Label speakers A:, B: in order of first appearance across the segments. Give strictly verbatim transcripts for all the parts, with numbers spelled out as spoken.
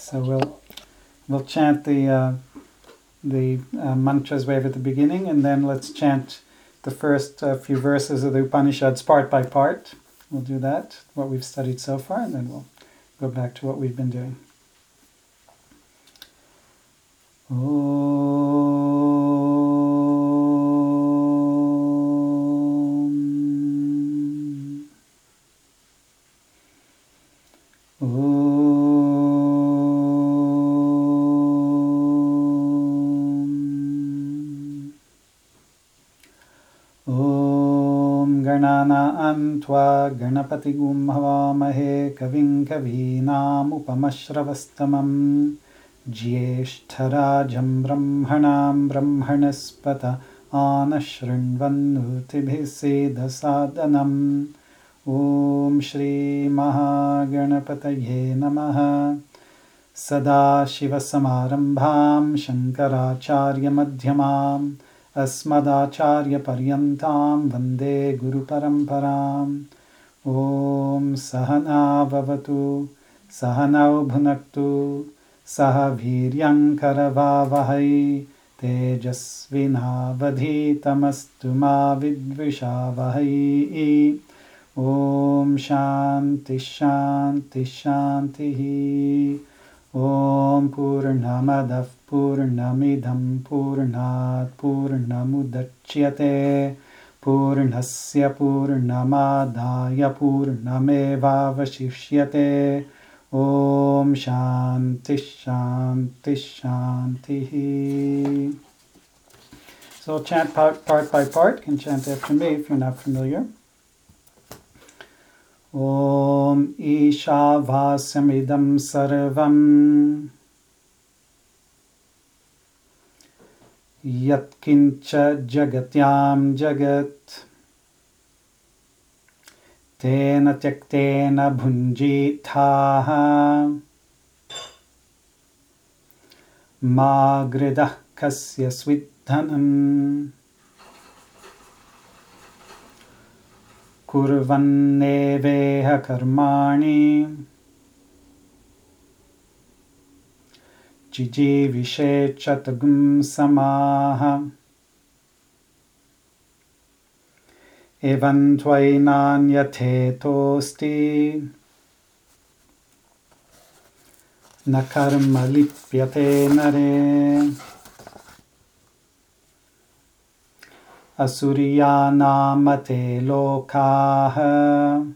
A: So we'll we'll chant the uh, the uh, mantras wave at the beginning, and then let's chant the first uh, few verses of the Upanishads part by part. We'll do that, what we've studied so far, and then we'll go back to what we've been doing. Tva Ganapati Gum Havamahe Kavim Kavinamupamashravastamam Jyeshtarajam Brahmanam Brahmanaspata Anashrinvanutibhisedasadanam Om Shri Mahaganapataye Namaha Sadashivasamarambham Shankaracharya Madhyamam Asmadacharya Paryantam Vande Guru Paramparam Om Sahana Vavatu Sahanau Bhunaktu Saha Viryam Karavavahai Tejasvinavadhitamastu ma vidvishavahai Om Shanti Shanti Shanti Om Purnamadav Purnamidam Purnat Purnamudachyate Purnasya Purnamadaya Purnamevavashishyate Om Shanti Shanti Shanti. So we'll chant part, part by part. You can chant after me if you're not familiar. Om Ishavasyanidam Sarvam Yatkincha Jagatyam Jagat Tena Tyaktena Bhunjithaha Ma Gridah Kasya Swidhanam Kurvanneveha Karmani Jijivishe Chatagum Samaha Evan Tvainanyate Tosti Nakarma Lipyate Nare Asuryanamate Lokaha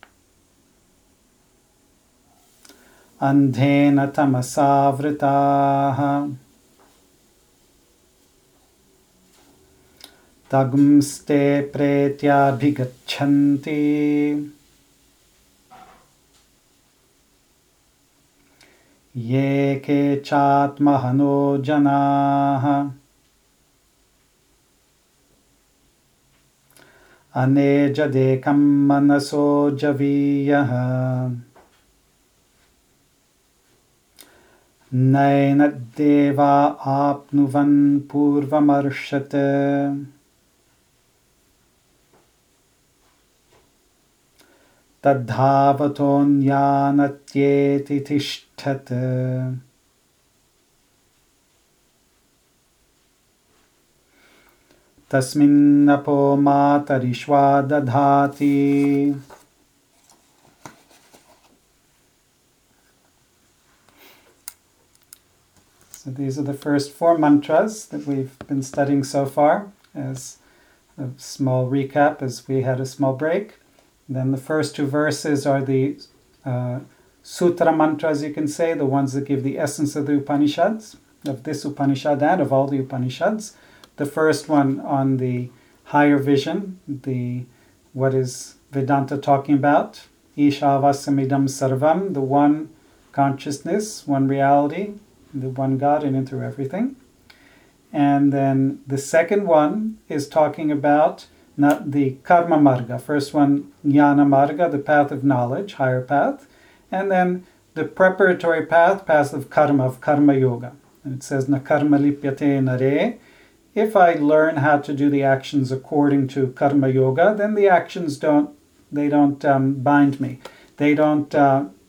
A: Andhena Tamasavritaha Tagumste Pretya Bhigachanti Ye Kechatmahano Janaha Anejadekam Manaso Javiyaha Nainadeva Apnuvan Purvamarshate Tadhavatonyanatyeti Tishthate Tasminnapo Matarishva Dadhati. So these are the first four mantras that we've been studying so far, as a small recap as we had a small break. Then the first two verses are the uh, sutra mantras, you can say, the ones that give the essence of the Upanishads, of this Upanishad and of all the Upanishads. The first one on the higher vision, the what is Vedanta talking about? Ishavasyanidam Sarvam, the one consciousness, one reality, the one God in and through everything. And then the second one is talking about not the karma marga. First one, jnana marga, the path of knowledge, higher path. And then the preparatory path, path of karma, of karma yoga. And it says, na karma lipyate nare. If I learn how to do the actions according to karma yoga, then the actions don't, they don't um, bind me. They don't uh,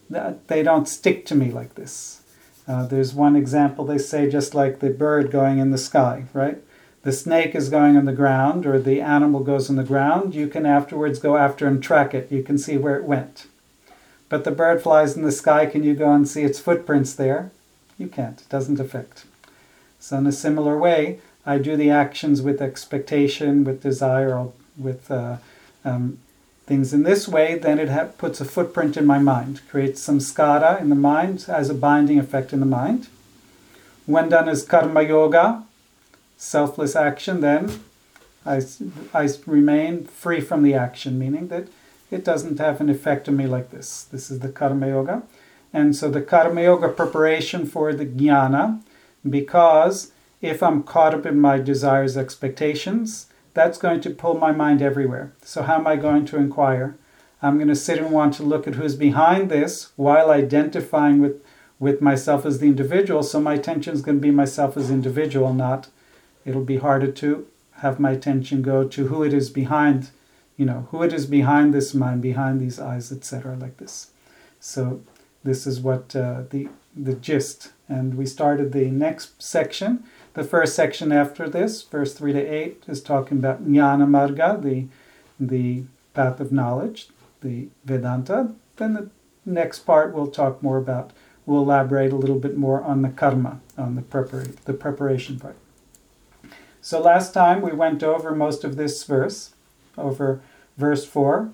A: they don't stick to me like this. Uh, there's one example they say, just like the bird going in the sky, right? The snake is going on the ground, or the animal goes on the ground. You can afterwards go after and track it. You can see where it went. But the bird flies in the sky. Can you go and see its footprints there? You can't. It doesn't affect. So in a similar way, I do the actions with expectation, with desire, or with uh, um, things in this way. Then it ha- puts a footprint in my mind, creates some skara in the mind, has a binding effect in the mind. When done as karma yoga, selfless action, then I, I remain free from the action, meaning that it doesn't have an effect on me like this. This is the karma yoga. And so the karma yoga preparation for the jnana, because if I'm caught up in my desires, expectations, that's going to pull my mind everywhere. So how am I going to inquire? I'm going to sit and want to look at who's behind this while identifying with, with myself as the individual. So my attention is going to be myself as individual, not, it'll be harder to have my attention go to who it is behind, you know, who it is behind this mind, behind these eyes, et cetera, like this. So this is what uh, the the gist. And we started the next section. The first section after this, verse three to eight, is talking about Jnana Marga, the, the path of knowledge, the Vedanta. Then the next part we'll talk more about, we'll elaborate a little bit more on the karma, on the, prepar- the preparation part. So last time we went over most of this verse, over verse four.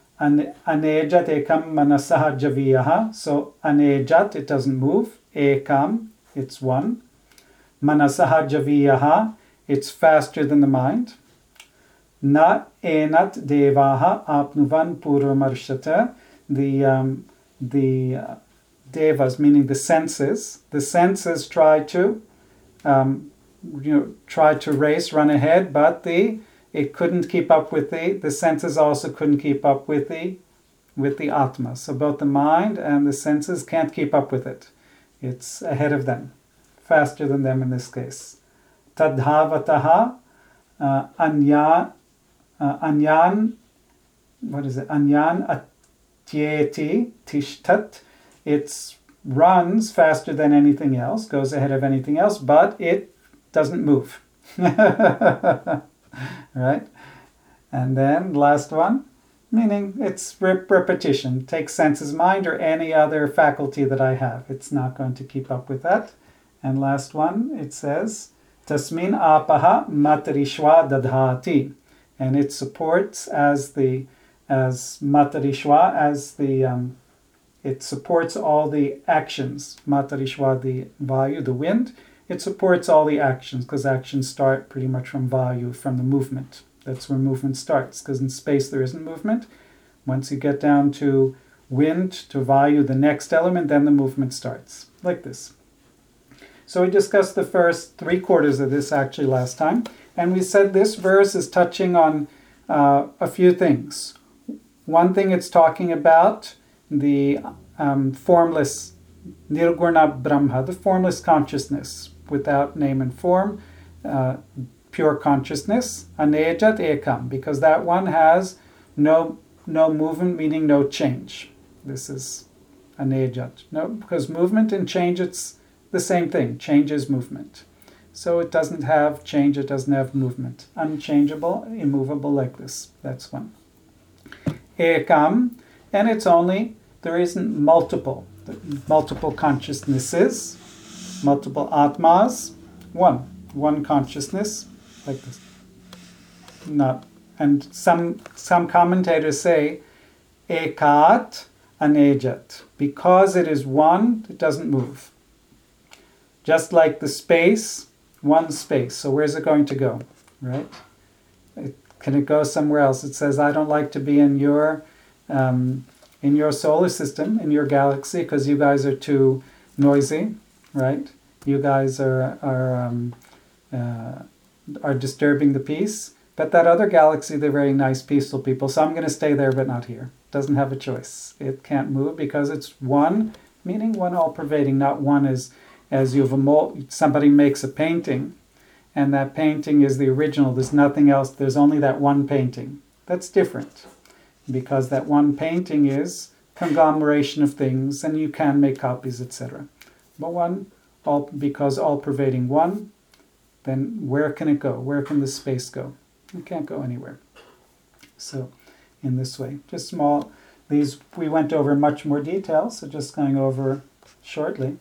A: Anejat ekam manasaha javiyaha. So anejat, it doesn't move. Ekam, it's one. Manasaha javiyaha, it's faster than the mind. Na enat devaha apnuvan purvamarshata. The um, the uh, devas, meaning the senses, the senses try to um, you know try to race, run ahead, but the it couldn't keep up with the the senses also couldn't keep up with the with the Atma. So both the mind and the senses can't keep up with it. It's ahead of them, faster than them in this case. Tadhavataha uh, anya uh, anyan what is it? Anyan atyeti tishtat. It runs faster than anything else, goes ahead of anything else, but it doesn't move. Right? And then last one, meaning it's rep- repetition. Take senses, mind, or any other faculty that I have. It's not going to keep up with that. And last one, it says, Tasmin apaha matarishwa dadhati. And it supports as the, as matarishwa, as the, um, it supports all the actions. Matarishwa, the vayu, the wind. It supports all the actions, because actions start pretty much from vayu, from the movement. That's where movement starts, because in space there isn't movement. Once you get down to wind, to vayu, the next element, then the movement starts, like this. So we discussed the first three quarters of this actually last time, and we said this verse is touching on uh, a few things. One thing it's talking about, the um, formless Nirguna Brahma, the formless consciousness, without name and form, uh, pure consciousness, anejat ekam, because that one has no no movement, meaning no change. This is anejat. No, because movement and change, it's the same thing. Change is movement. So it doesn't have change, it doesn't have movement. Unchangeable, immovable like this. That's one. Ekam, and it's only, there isn't multiple. Multiple consciousnesses, multiple atmas, one, one consciousness, like this. Not, and some some commentators say, ekat anejat, because it is one, it doesn't move. Just like the space, one space. So where's it going to go, right? It, can it go somewhere else? It says, I don't like to be in your um, in your solar system, in your galaxy, because you guys are too noisy, right? You guys are are um, uh, are disturbing the peace. But that other galaxy, they're very nice, peaceful people, so I'm going to stay there, but not here. Doesn't have a choice. It can't move because it's one, meaning one all-pervading, not one as, as you have a mold. Somebody makes a painting, and that painting is the original. There's nothing else. There's only that one painting. That's different, because that one painting is conglomeration of things, and you can make copies, et cetera. But one, all because all-pervading one, then where can it go? Where can the space go? It can't go anywhere. So, in this way, just small. These we went over in much more detail, so just going over shortly.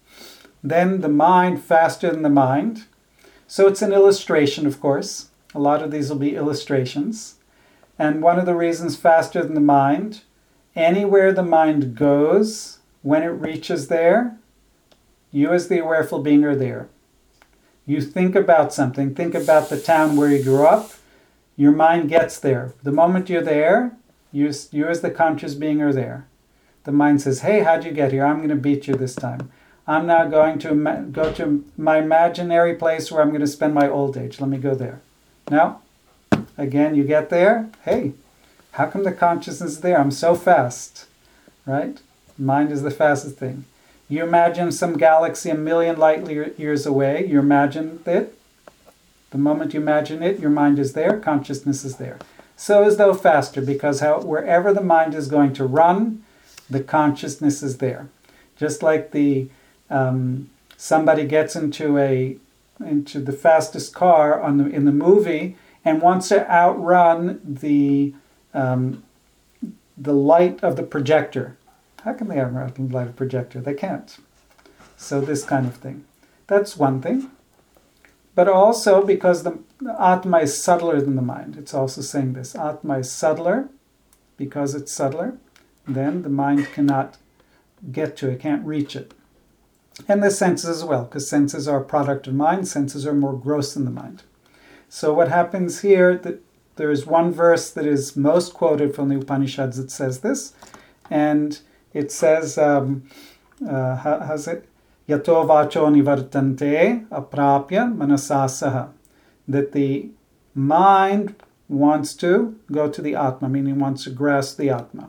A: Then the mind faster than the mind. So it's an illustration, of course. A lot of these will be illustrations. And one of the reasons faster than the mind, anywhere the mind goes, when it reaches there, you as the awareful being are there. You think about something, think about the town where you grew up, your mind gets there. The moment you're there, you, you as the conscious being are there. The mind says, hey, how'd you get here? I'm going to beat you this time. I'm now going to ima- go to my imaginary place where I'm going to spend my old age. Let me go there. Now, again, you get there. Hey, how come the consciousness is there? I'm so fast, right? Mind is the fastest thing. You imagine some galaxy a million light years away. You imagine it. The moment you imagine it, your mind is there. Consciousness is there. So as though faster, because how, wherever the mind is going to run, the consciousness is there. Just like the um, somebody gets into a into the fastest car on the in the movie and wants to outrun the um, the light of the projector. How can they outrun the light of the projector? They can't. So this kind of thing. That's one thing. But also because the, the Atma is subtler than the mind. It's also saying this. Atma is subtler because it's subtler. Then the mind cannot get to it, can't reach it. And the senses as well, because senses are a product of mind. Senses are more gross than the mind. So what happens here, that there is one verse that is most quoted from the Upanishads that says this. And it says, um, uh, how, how's it? Yato vacho nivartante aprapya manasasaha. That the mind wants to go to the Atma, meaning wants to grasp the Atma.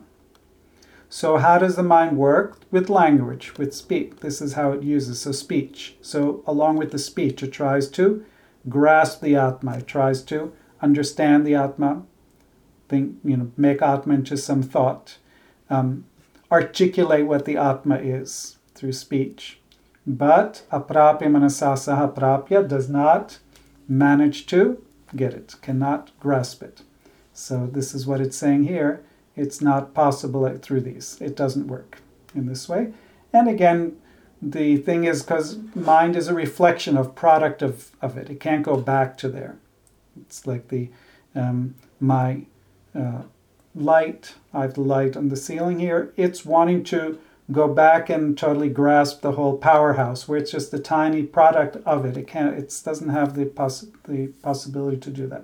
A: So how does the mind work? With language, with speech. This is how it uses, so speech. So along with the speech, it tries to grasp the Atma. It tries to understand the Atma, think, you know, make Atma into some thought, um, articulate what the Atma is through speech. But aprapya manasasaha aprapya does not manage to get it, cannot grasp it. So this is what it's saying here. It's not possible through these. It doesn't work in this way. And again, the thing is because mind is a reflection of product of, of it. It can't go back to there. It's like the um, my uh, light, I have the light on the ceiling here. It's wanting to go back and totally grasp the whole powerhouse, where it's just a tiny product of it. It can't. It doesn't have the poss- the possibility to do that.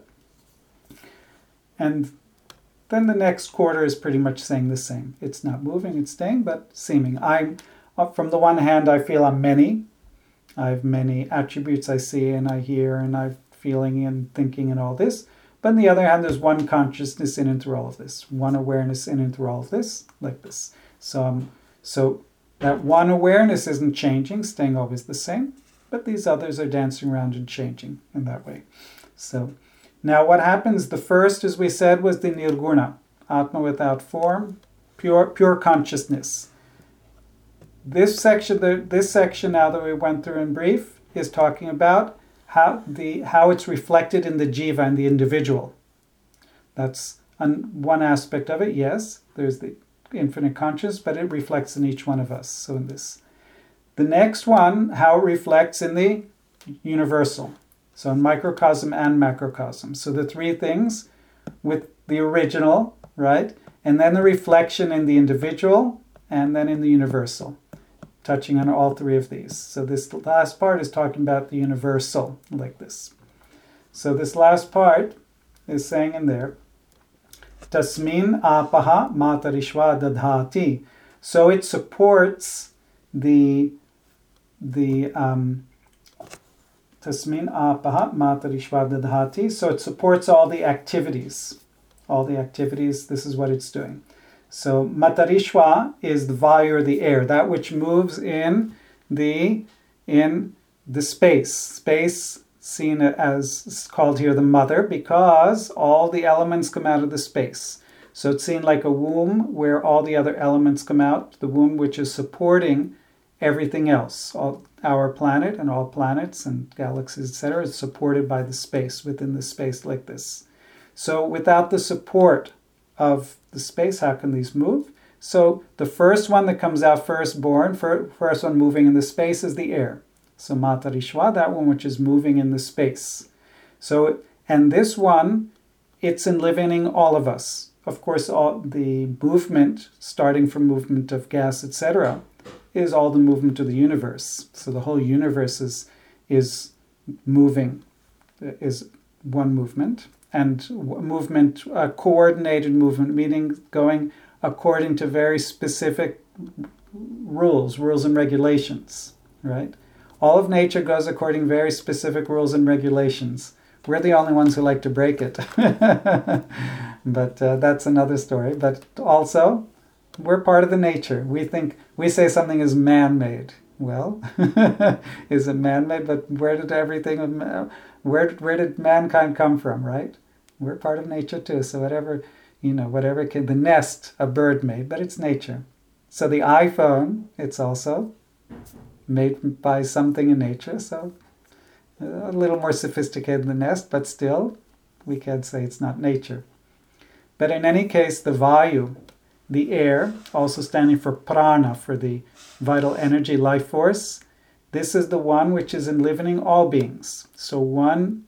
A: And then the next quarter is pretty much saying the same. It's not moving, it's staying, but seeming. I'm, from the one hand, I feel I'm many. I have many attributes I see and I hear and I'm feeling and thinking and all this. But on the other hand, there's one consciousness in and through all of this. One awareness in and through all of this, like this. So, um, so that one awareness isn't changing, staying always the same. But these others are dancing around and changing in that way. So now what happens, the first, as we said, was the nirguna, Atma without form, pure pure consciousness. This section, the, this section now that we went through in brief, is talking about how the how it's reflected in the jiva and the individual. That's an, one aspect of it, yes. There's the infinite conscious, but it reflects in each one of us. So in this. The next one, how it reflects in the universal. So in microcosm and macrocosm. So the three things with the original, right? And then the reflection in the individual and then in the universal. Touching on all three of these. So this last part is talking about the universal, like this. So this last part is saying in there, Tasmin apaha matarishva dadhati. So it supports the the um, Tasmin apaha matarishva dadhati. So it supports all the activities. All the activities, this is what it's doing. So matarishva is the vayu, or the air, that which moves in the in the space. Space seen as called here the mother because all the elements come out of the space. So it's seen like a womb where all the other elements come out, the womb which is supporting everything else. All, our planet and all planets and galaxies, et cetera, is supported by the space, within the space like this. So without the support of the space, how can these move? So the first one that comes out first born, first one moving in the space is the air. So Matarishwa, that one which is moving in the space. So, and this one, it's enlivening all of us. Of course, all the movement, starting from movement of gas, et cetera, is all the movement of the universe. So the whole universe is, is moving, is one movement. And movement, a coordinated movement, meaning going according to very specific rules, rules and regulations, right? All of nature goes according to very specific rules and regulations. We're the only ones who like to break it. But uh, that's another story. But also, we're part of the nature. We think, we say something is man-made. Well, is it man-made? But where did everything, where, where did mankind come from, right? We're part of nature too. So whatever, you know, whatever can, the nest a bird made, but it's nature. So the iPhone, it's also made by something in nature. So a little more sophisticated than the nest, but still, we can say it's not nature. But in any case, the Vayu, the air, also standing for prana, for the vital energy, life force, this is the one which is enlivening all beings. So one,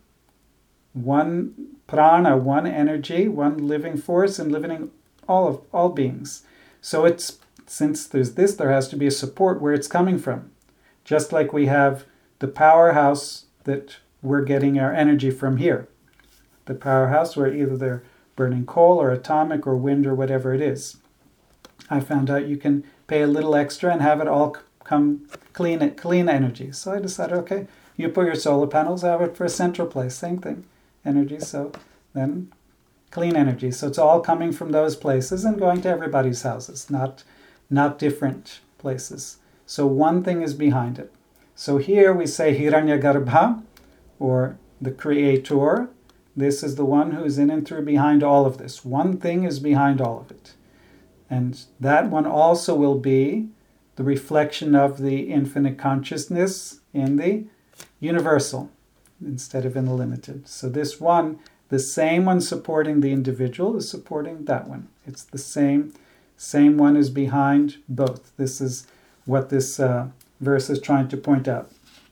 A: one prana, one energy, one living force, enlivening all of all beings. So it's, since there's this, there has to be a support where it's coming from. Just like we have the powerhouse that we're getting our energy from here. The powerhouse where either they're burning coal or atomic or wind or whatever it is. I found out you can pay a little extra and have it all come clean, clean energy. So I decided, okay, you put your solar panels, have it for a central place, same thing, energy. So then clean energy. So it's all coming from those places and going to everybody's houses, not, not different places. So one thing is behind it. So here we say Hiranyagarbha, or the creator. This is the one who's in and through behind all of this. One thing is behind all of it. And that one also will be the reflection of the infinite consciousness in the universal, instead of in the limited. So this one, the same one supporting the individual is supporting that one. It's the same, same one is behind both. This is what this uh, verse is trying to point out.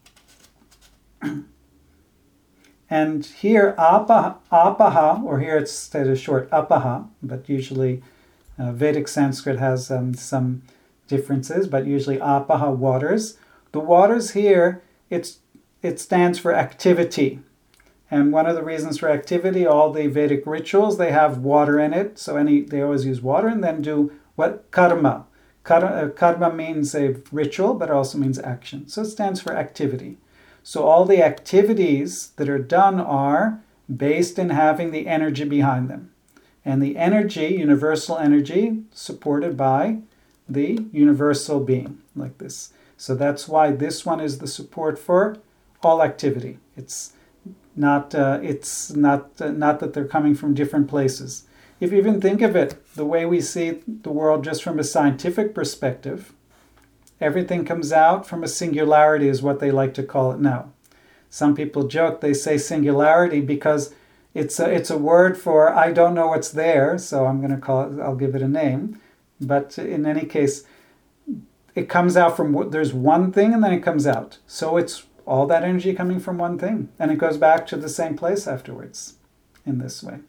A: And here, apaha, apaha, or here it's stated short, apaha, but usually uh, Vedic Sanskrit has um, some differences, but usually apaha, waters. The waters here, it's, it stands for activity. And one of the reasons for activity, all the Vedic rituals, they have water in it. So any they always use water and then do what? Karma. Karma, karma means a ritual, but it also means action. So it stands for activity. So all the activities that are done are based in having the energy behind them. And the energy, universal energy, supported by the universal being, like this. So that's why this one is the support for all activity. It's not, uh, it's not, uh, not that they're coming from different places. If you even think of it, the way we see the world just from a scientific perspective, everything comes out from a singularity is what they like to call it now. Some people joke, they say singularity because it's a, it's a word for I don't know what's there, so I'm going to call it, I'll give it a name. But in any case, it comes out from, there's one thing and then it comes out. So it's all that energy coming from one thing. And it goes back to the same place afterwards in this way.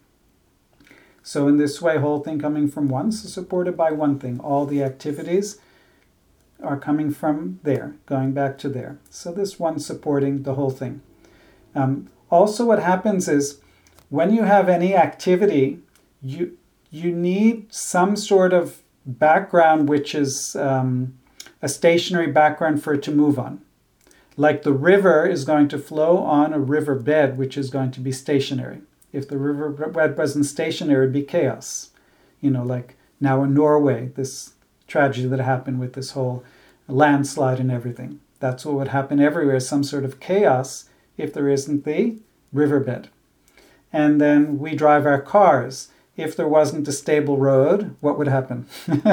A: So in this way, whole thing coming from one, so supported by one thing. All the activities are coming from there, going back to there. So this one supporting the whole thing. Um, also what happens is, when you have any activity, you, you need some sort of background which is um, a stationary background for it to move on. Like the river is going to flow on a river bed, which is going to be stationary. If the river bed wasn't stationary, it'd be chaos. You know, like now in Norway, this tragedy that happened with this whole landslide and everything. That's what would happen everywhere, some sort of chaos if there isn't the riverbed. And then we drive our cars. if there wasn't a stable road, what would happen?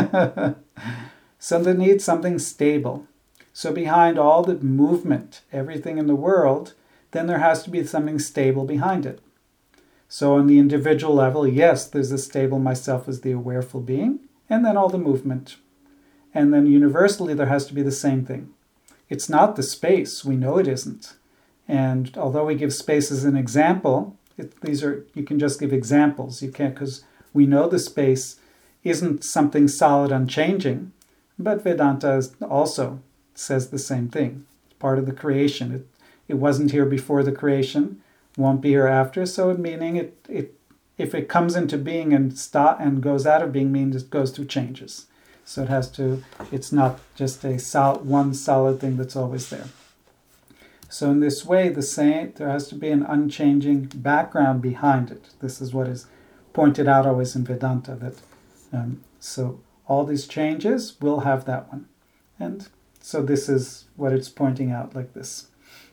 A: So they need something stable. So behind all the movement, everything in the world, then there has to be something stable behind it. So on the individual level, yes, there's a stable myself as the awareful being, and then all the movement. And then universally, there has to be the same thing. It's not the space. We know it isn't. And although we give space as an example, it, these are, you can just give examples. You can't, because we know the space isn't something solid, unchanging. But Vedanta also says the same thing. It's part of the creation. It, it wasn't here before the creation, won't be here after. So meaning it, it if it comes into being and stop and goes out of being, means it goes through changes. So it has to, it's not just a sol- one solid thing that's always there. So in this way, the same, there has to be an unchanging background behind it. This is what is pointed out always in Vedanta. That um, so all these changes will have that one. And so this is what it's pointing out like this.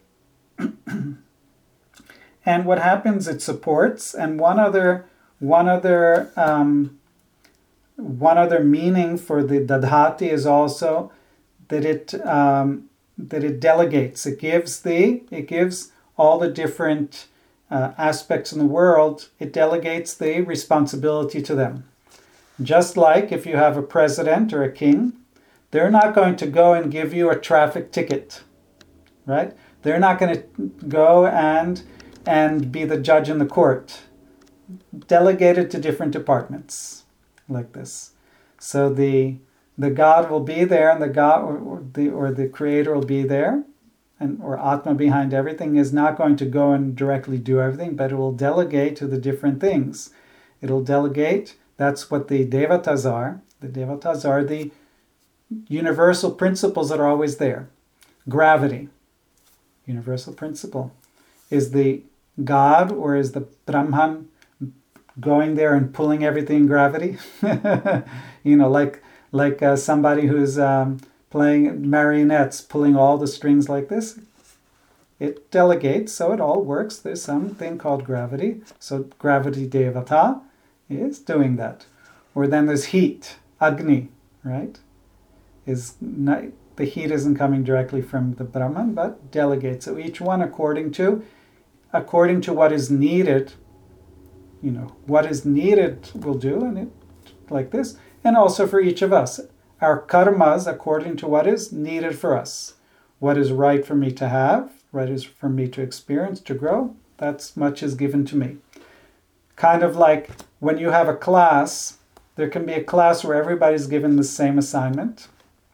A: And what happens, it supports. And one other, one other, um, one other meaning for the dadhati is also that it um, that it delegates. It gives the it gives all the different uh, aspects in the world. It delegates the responsibility to them. Just like if you have a president or a king, they're not going to go and give you a traffic ticket, right? They're not going to go and and be the judge in the court. Delegated to different departments, like this. So the the God will be there, and the God or, or the or the Creator will be there, and or Atma behind everything is not going to go and directly do everything, but it will delegate to the different things. It'll delegate. That's what the devatas are. The devatas are the universal principles that are always there. Gravity, universal principle. Is the God or is the Brahman going there and pulling everything in gravity? You know, like like uh, somebody who's um, playing marionettes, pulling all the strings like this. It delegates, so it all works. There's something called gravity. So gravity devata is doing that. Or then there's heat, Agni, right? Is not, the heat isn't coming directly from the Brahman, but delegates. So each one according to according to what is needed, you know, what is needed will do, and it like this. And also for each of us, our karmas according to what is needed for us. What is right for me to have, right is for me to experience, to grow, that's much is given to me. Kind of like when you have a class, there can be a class where everybody's given the same assignment.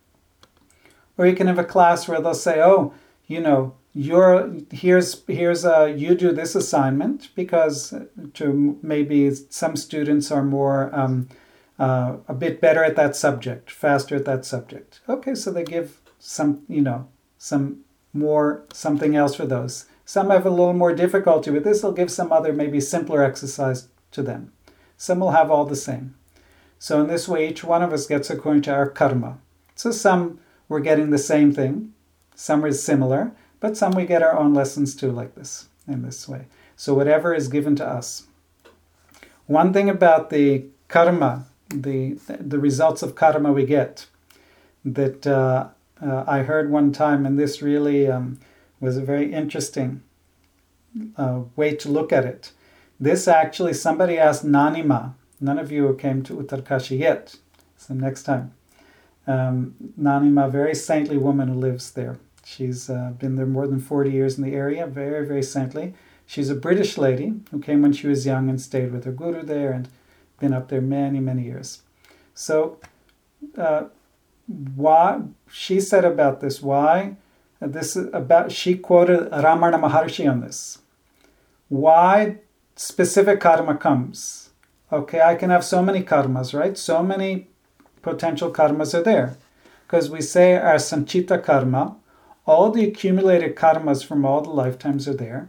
A: Or you can have a class where they'll say, oh, you know, you're here's here's a you do this assignment, because to maybe some students are more um, uh, a bit better at that subject, faster at that subject. Okay, so they give some, you know, some more something else for those. Some have a little more difficulty with this. They'll give some other maybe simpler exercise to them. Some will have all the same. So in this way, each one of us gets according to our karma. So some we're getting the same thing, some are similar, but some we get our own lessons too, like this, in this way. So whatever is given to us. One thing about the karma, the the results of karma we get, that uh, uh, I heard one time, and this really um, was a very interesting uh, way to look at it. This actually, somebody asked Nanima. None of you came to Uttarkashi yet, so next time. Um, Nanima, a very saintly woman who lives there. She's uh, been there more than forty years in the area, very, very saintly. She's a British lady who came when she was young and stayed with her guru there and been up there many, many years. So uh, why she said about this, why uh, this is about, she quoted Ramana Maharshi on this. Why specific karma comes. Okay, I can have so many karmas, right? So many potential karmas are there. Because we say our sanchita karma, all the accumulated karmas from all the lifetimes are there.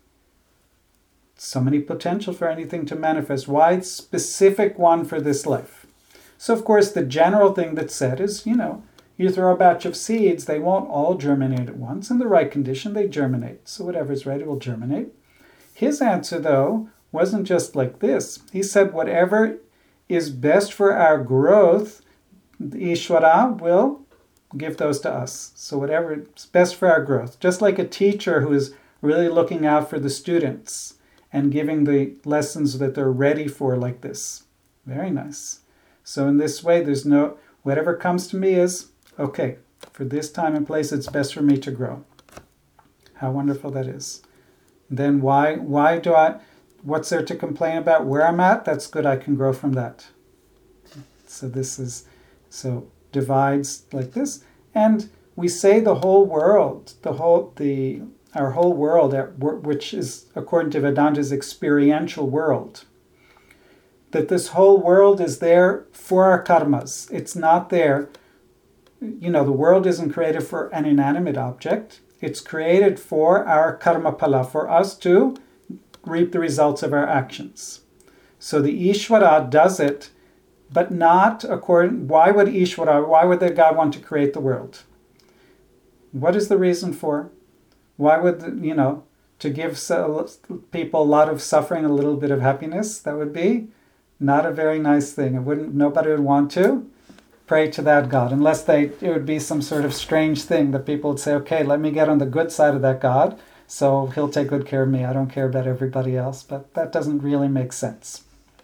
A: So many potential for anything to manifest. Why specific one for this life? So of course the general thing that's said is, you know, you throw a batch of seeds, they won't all germinate at once. In the right condition, they germinate. So whatever's right, it will germinate. His answer though wasn't just like this. He said whatever is best for our growth, Ishvara will give those to us. So whatever is best for our growth. Just like a teacher who is really looking out for the students and giving the lessons that they're ready for like this. Very nice. So in this way, there's no, whatever comes to me is, okay, for this time and place, it's best for me to grow. How wonderful that is. Then why, why do I, what's there to complain about? Where I'm at, that's good, I can grow from that. So this is, so divides like this. And we say the whole world, the whole, the, our whole world, which is, according to Vedanta, is experiential world. That this whole world is there for our karmas. It's not there, you know, the world isn't created for an inanimate object. It's created for our karma pala, for us to reap the results of our actions. So the Ishvara does it, but not according, why would Ishvara, why would the God want to create the world? What is the reason for? Why would, you know, to give people a lot of suffering, a little bit of happiness, that would be not a very nice thing. It wouldn't, nobody would want to pray to that God, unless they, it would be some sort of strange thing that people would say, okay, let me get on the good side of that God, so he'll take good care of me. I don't care about everybody else, but that doesn't really make sense.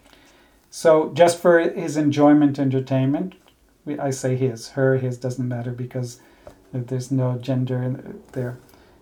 A: So just for his enjoyment, entertainment, we, I say his, her, his, doesn't matter because there's no gender there.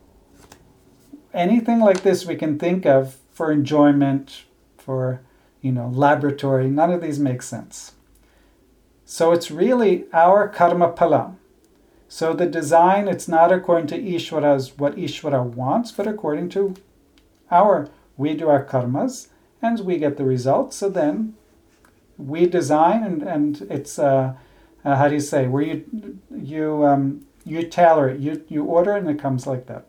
A: Anything like this we can think of for enjoyment, for, you know, laboratory, none of these make sense. So it's really our karma pala. So the design, it's not according to Ishvara's, what Ishvara wants, but according to our, we do our karmas, and we get the results. So then we design, and, and it's, uh, uh, how do you say, where you, you, um, you tailor it, you, you order, and it comes like that.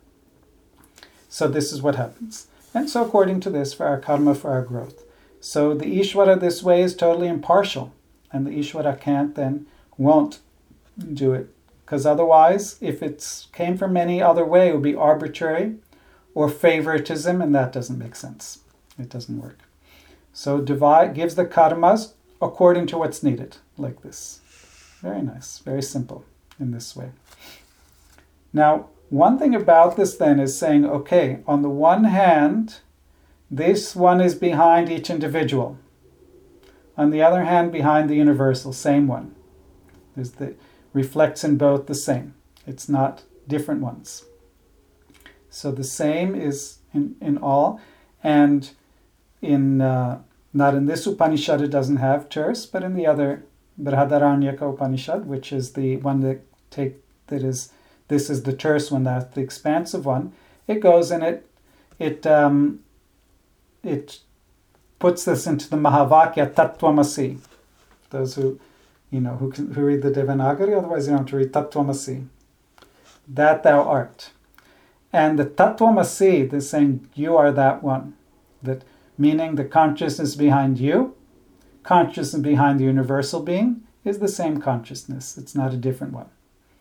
A: So this is what happens. And so according to this, for our karma, for our growth. So the Ishvara this way is totally impartial. And the Ishvara can't then, won't do it. Because otherwise, if it came from any other way, it would be arbitrary or favoritism, and that doesn't make sense. It doesn't work. So divide, gives the karmas according to what's needed, like this. Very nice, very simple in this way. Now, one thing about this then is saying, okay, on the one hand, this one is behind each individual. On the other hand, behind the universal, same one. There's the reflects in both the same. It's not different ones. So the same is in, in all, and in uh, not in this Upanishad it doesn't have terse, but in the other Brihadaranyaka Upanishad, which is the one that take that is this is the terse one, that's the expansive one. It goes and it it um, it puts this into the Mahavakya Tattvamasi. Those who, you know, who can, who read the Devanagari, otherwise you don't have to read Tattvamasi. That thou art. And the Tattvamasi, they're saying you are that one. That meaning the consciousness behind you, consciousness behind the universal being, is the same consciousness. It's not a different one.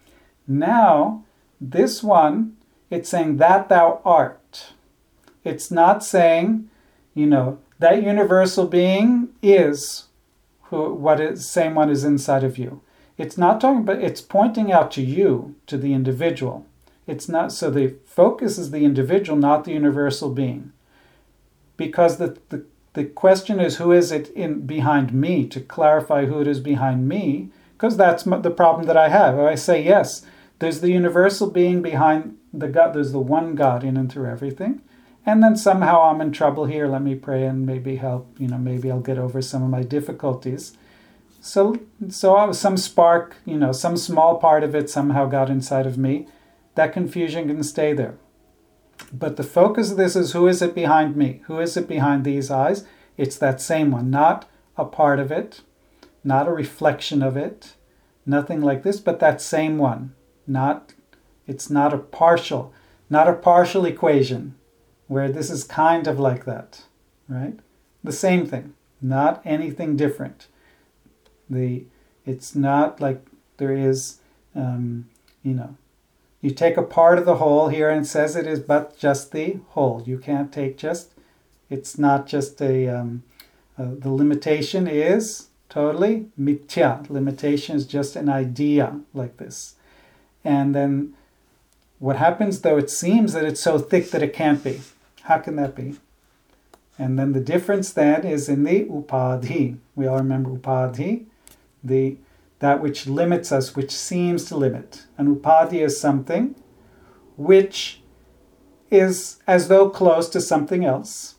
A: Now, this one, it's saying that thou art. It's not saying, you know, that universal being is who, what is, same one is inside of you. It's not talking, but it's pointing out to you, to the individual. It's not, so the focus is the individual, not the universal being. Because the, the, the question is, who is it in behind me, to clarify who it is behind me, because that's the problem that I have. If I say, yes, there's the universal being behind the God, there's the one God in and through everything, and then somehow I'm in trouble here, let me pray and maybe help, you know, maybe I'll get over some of my difficulties. So, so some spark, you know, some small part of it somehow got inside of me. That confusion can stay there. But the focus of this is, who is it behind me? Who is it behind these eyes? It's that same one, not a part of it, not a reflection of it, nothing like this, but that same one. Not, it's not a partial, not a partial equation, where this is kind of like that, right? The same thing, not anything different. The, it's not like there is, um, you know, you take a part of the whole here and it says it is but just the whole. You can't take just, It's not just a, um, uh, the limitation is totally mithya. Limitation is just an idea like this. And then what happens though, it seems that it's so thick that it can't be. How can that be? And then the difference then is in the upadhi. We all remember upadhi, the that which limits us, which seems to limit. An upadhi is something which is as though close to something else.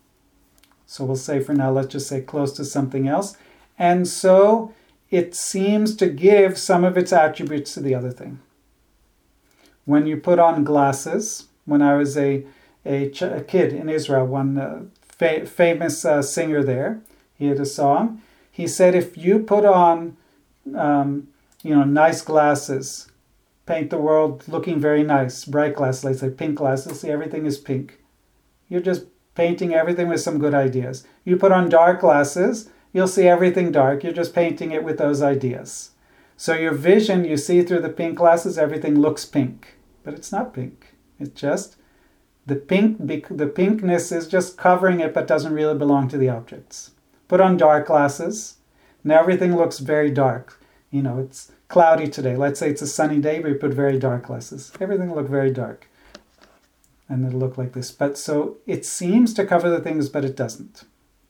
A: So we'll say for now, let's just say close to something else. And so it seems to give some of its attributes to the other thing. When you put on glasses, when I was a, a, ch- a kid in Israel, one uh, fa- famous uh, singer there, he had a song. He said, if you put on, um, you know, nice glasses, paint the world looking very nice, bright glasses, let's say pink glasses, see everything is pink. You're just painting everything with some good ideas. You put on dark glasses, you'll see everything dark. You're just painting it with those ideas. So your vision, you see through the pink glasses, everything looks pink. But it's not pink. It's just, the pink, the pinkness is just covering it, but doesn't really belong to the objects. Put on dark glasses, now everything looks very dark. You know, it's cloudy today. Let's say it's a sunny day, but you put very dark glasses. Everything will look very dark. And it'll look like this. But so it seems to cover the things, but it doesn't.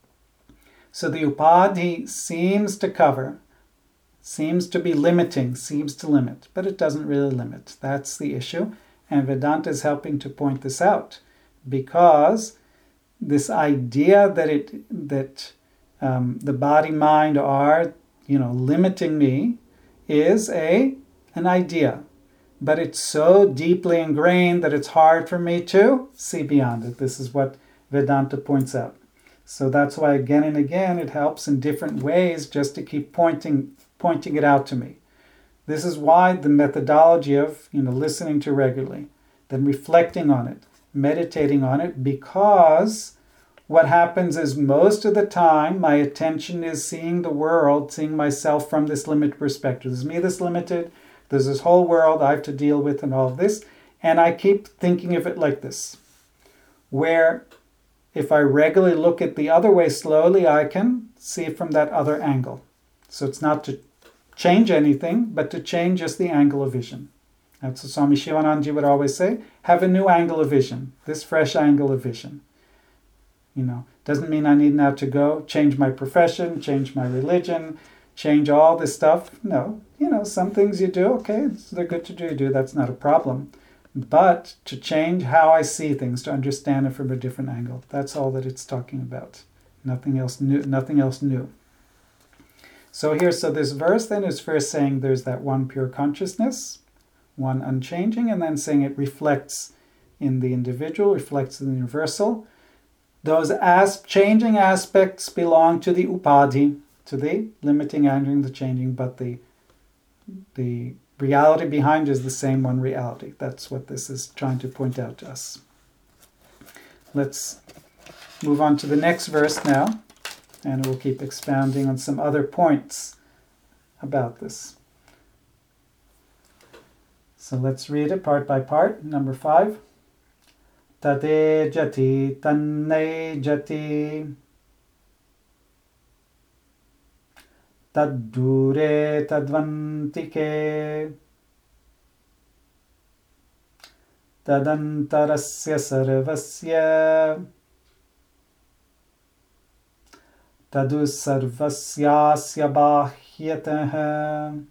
A: So the upadhi seems to cover, seems to be limiting, seems to limit, but it doesn't really limit. That's the issue. And Vedanta is helping to point this out, because this idea that it that um, the body, mind are, you know, limiting me is a an idea. But it's so deeply ingrained that it's hard for me to see beyond it. This is what Vedanta points out. So that's why again and again it helps in different ways just to keep pointing pointing it out to me. This is why the methodology of, you know, listening to regularly, then reflecting on it, meditating on it, because what happens is most of the time my attention is seeing the world, seeing myself from this limited perspective. There's me that's limited. There's this whole world I have to deal with and all of this. And I keep thinking of it like this, where if I regularly look at the other way slowly, I can see it from that other angle. So it's not to change anything, but to change just the angle of vision. That's what Swami Shivanandaji would always say. Have a new angle of vision, this fresh angle of vision. You know, doesn't mean I need now to go change my profession, change my religion, change all this stuff. No, you know, some things you do, okay, they're good to do, you do, that's not a problem. But to change how I see things, to understand it from a different angle. That's all that it's talking about. Nothing else new. Nothing else new. So here, so this verse then is first saying there's that one pure consciousness, one unchanging, and then saying it reflects in the individual, reflects in the universal. Those as changing aspects belong to the upadhi, to the limiting, entering, the changing, but the the reality behind is the same one reality. That's what this is trying to point out to us. Let's move on to the next verse now, and we'll keep expounding on some other points about this. So let's read it part by part. Number five. Tate jati tanne jati tad dure tadvantike tadantarasya sarvasya tadu sarvasyasya bahyatah.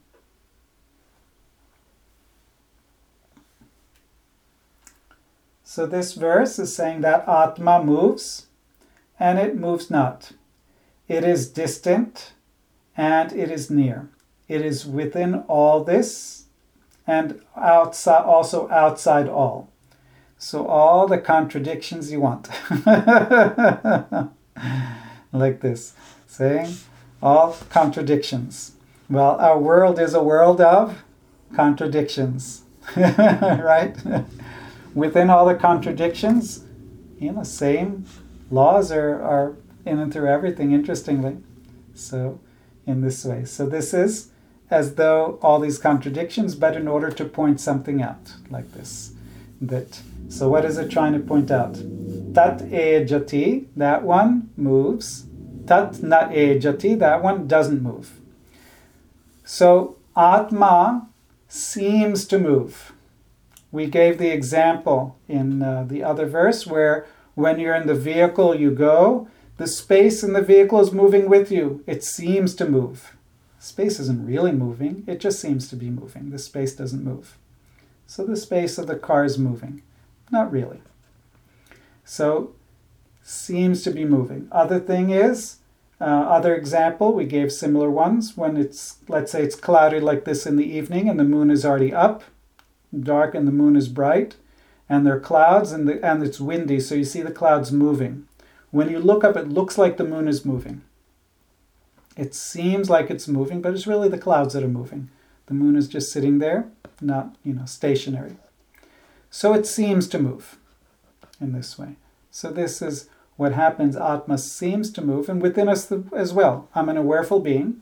A: So this verse is saying that Atma moves and it moves not. It is distant and it is near. It is within all this and outside, also outside all. So all the contradictions you want. Like this, saying all contradictions. Well, our world is a world of contradictions, right? Within all the contradictions, you know, same laws are, are in and through everything, interestingly. So, in this way. So this is as though all these contradictions, but in order to point something out, like this. That. So what is it trying to point out? tat ejati, that one moves. Tat na ejati, that one doesn't move. So Atma seems to move. We gave the example in uh, the other verse where when you're in the vehicle you go, the space in the vehicle is moving with you. It seems to move. Space isn't really moving, it just seems to be moving. The space doesn't move. So the space of the car is moving. Not really. So, seems to be moving. Other thing is, uh, other example, we gave similar ones. When it's, let's say it's cloudy like this in the evening and the moon is already up, dark and the moon is bright, and there are clouds and, the, and it's windy, so you see the clouds moving. When you look up, it looks like the moon is moving. It seems like it's moving, but it's really the clouds that are moving. The moon is just sitting there, not, you know, stationary. So it seems to move in this way. So this is what happens. Atma seems to move, and within us as well. I'm an awareful being.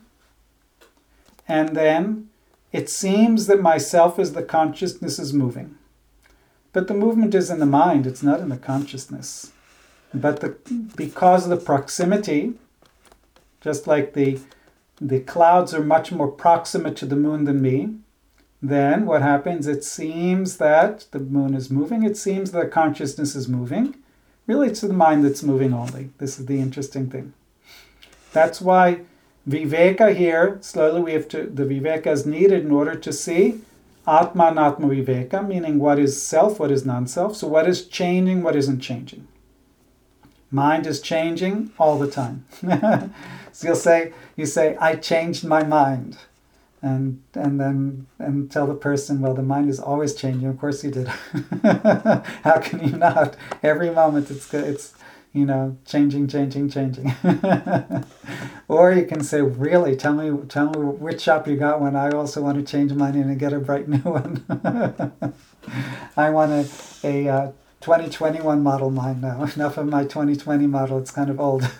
A: And then it seems that myself as the consciousness is moving. But the movement is in the mind, it's not in the consciousness. But the, because of the proximity, just like the, the clouds are much more proximate to the moon than me, then what happens, it seems that the moon is moving, it seems that consciousness is moving. Really, it's the mind that's moving only. This is the interesting thing. That's why Viveka here, slowly we have to, the Viveka is needed in order to see Atma and Atma Viveka, meaning what is self, what is non-self. So what is changing, what isn't changing. Mind is changing all the time. So you'll say, you say, I changed my mind. And and then and tell the person, well, the mind is always changing. Of course you did. How can you not? Every moment it's it's you know changing, changing, changing. Or you can say, really, tell me tell me which shop you got one. I also want to change mine and get a bright new one. I want a a uh, twenty twenty-one model mine now. Enough of my twenty twenty model. It's kind of old.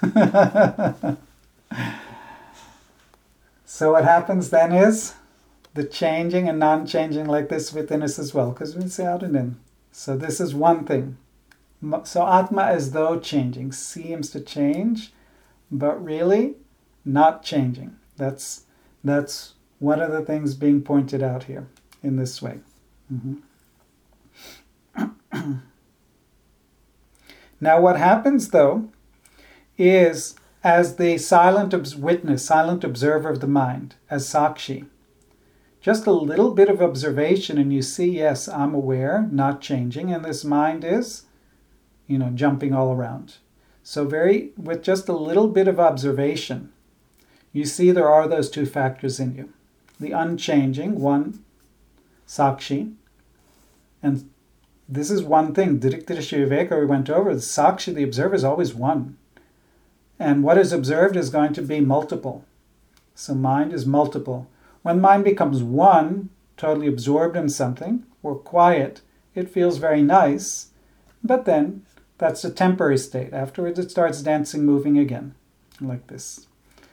A: So what happens then is the changing and non-changing like this within us as well, because we say out and in. So this is one thing. So Atma as though changing, seems to change, but really not changing. That's, that's one of the things being pointed out here in this way. Mm-hmm. Now what happens though is, as the silent witness, silent observer of the mind, as Sakshi, just a little bit of observation and you see, yes, I'm aware, not changing, and this mind is, you know, jumping all around. So very, with just a little bit of observation, you see there are those two factors in you. The unchanging, one, Sakshi, and this is one thing, Diriktirishi Viveka we went over, the Sakshi, the observer, is always one. And what is observed is going to be multiple. So mind is multiple. When mind becomes one, totally absorbed in something, or quiet, it feels very nice, but then that's a temporary state. Afterwards it starts dancing, moving again, like this.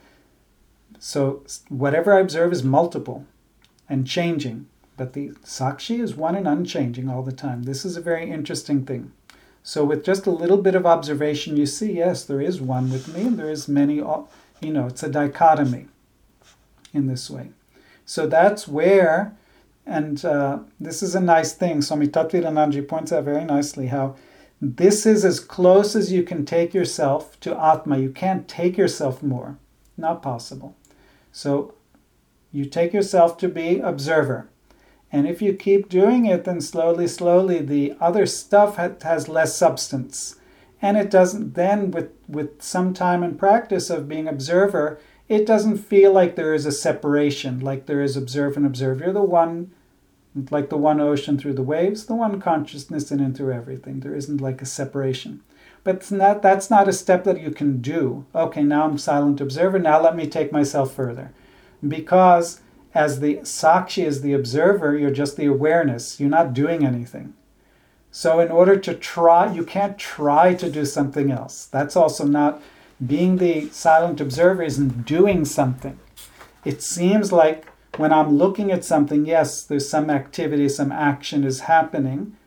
A: So whatever I observe is multiple and changing, but the Sakshi is one and unchanging all the time. This is a very interesting thing. So with just a little bit of observation, you see, yes, there is one with me, and there is many, you know, it's a dichotomy in this way. So that's where, and uh, this is a nice thing, Swami Tattviranandji points out very nicely how this is as close as you can take yourself to Atma. You can't take yourself more. Not possible. So you take yourself to be observer. And if you keep doing it, then slowly, slowly, the other stuff has less substance. And it doesn't, then with, with some time and practice of being observer, it doesn't feel like there is a separation, like there is observe and observe. You're the one, like the one ocean through the waves, the one consciousness in and through everything. There isn't like a separation. But it's not, that's not a step that you can do. Okay, now I'm silent observer, now let me take myself further. Because as the Sakshi, as the observer, you're just the awareness. You're not doing anything. So in order to try, you can't try to do something else. That's also not, being the silent observer isn't doing something. It seems like when I'm looking at something, yes, there's some activity, some action is happening.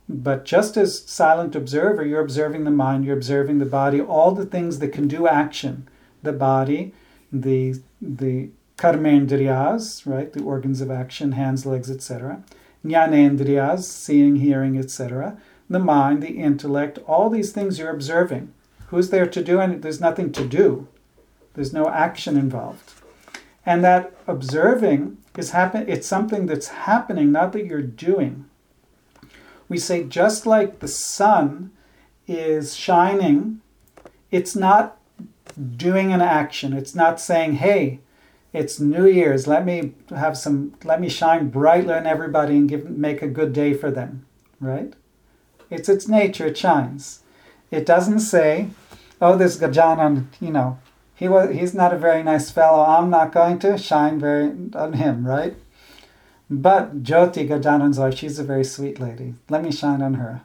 A: But just as silent observer, you're observing the mind, you're observing the body, all the things that can do action. The body, the the karmendriyas, right, the organs of action, hands, legs, et cetera. Jnanendriyas, seeing, hearing, et cetera. The mind, the intellect, all these things you're observing. Who's there to do anything? There's nothing to do. There's no action involved. And that observing is happen. It's something that's happening, not that you're doing. We say just like the sun is shining, it's not doing an action. It's not saying, hey, it's New Year's, let me have some, let me shine brightly on everybody and give, make a good day for them, right? It's its nature, it shines. It doesn't say, oh, this Gajanan, you know, he was, he's not a very nice fellow, I'm not going to shine very on him, right? But Jyoti Gajanan's like, she's a very sweet lady. Let me shine on her.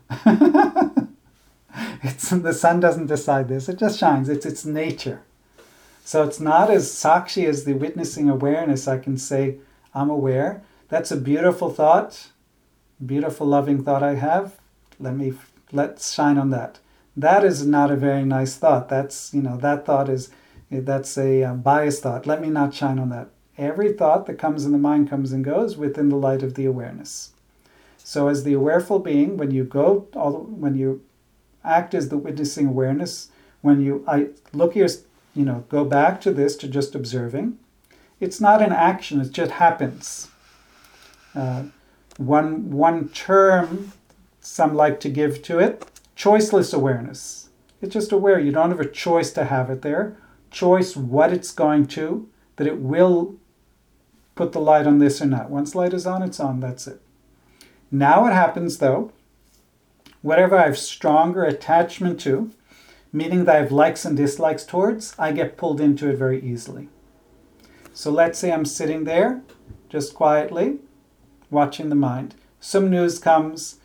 A: It's, the sun doesn't decide this. It just shines. It's its nature. So it's not as sakshi as the witnessing awareness. I can say, I'm aware. That's a beautiful thought. Beautiful, loving thought I have. Let me, let's shine on that. That is not a very nice thought. That's, you know, that thought is, that's a uh, biased thought. Let me not shine on that. Every thought that comes in the mind comes and goes within the light of the awareness. So as the awareful being, when you go, all, when you act as the witnessing awareness, when you I look here, you know, go back to this, to just observing, it's not an action, it just happens. Uh, one, one term some like to give to it, choiceless awareness. It's just aware, you don't have a choice to have it there. Choice what it's going to, that it will put the light on this or not. Once light is on, it's on, that's it. Now what happens though, whatever I have stronger attachment to, meaning that I have likes and dislikes towards, I get pulled into it very easily. So let's say I'm sitting there, just quietly, watching the mind. Some news comes,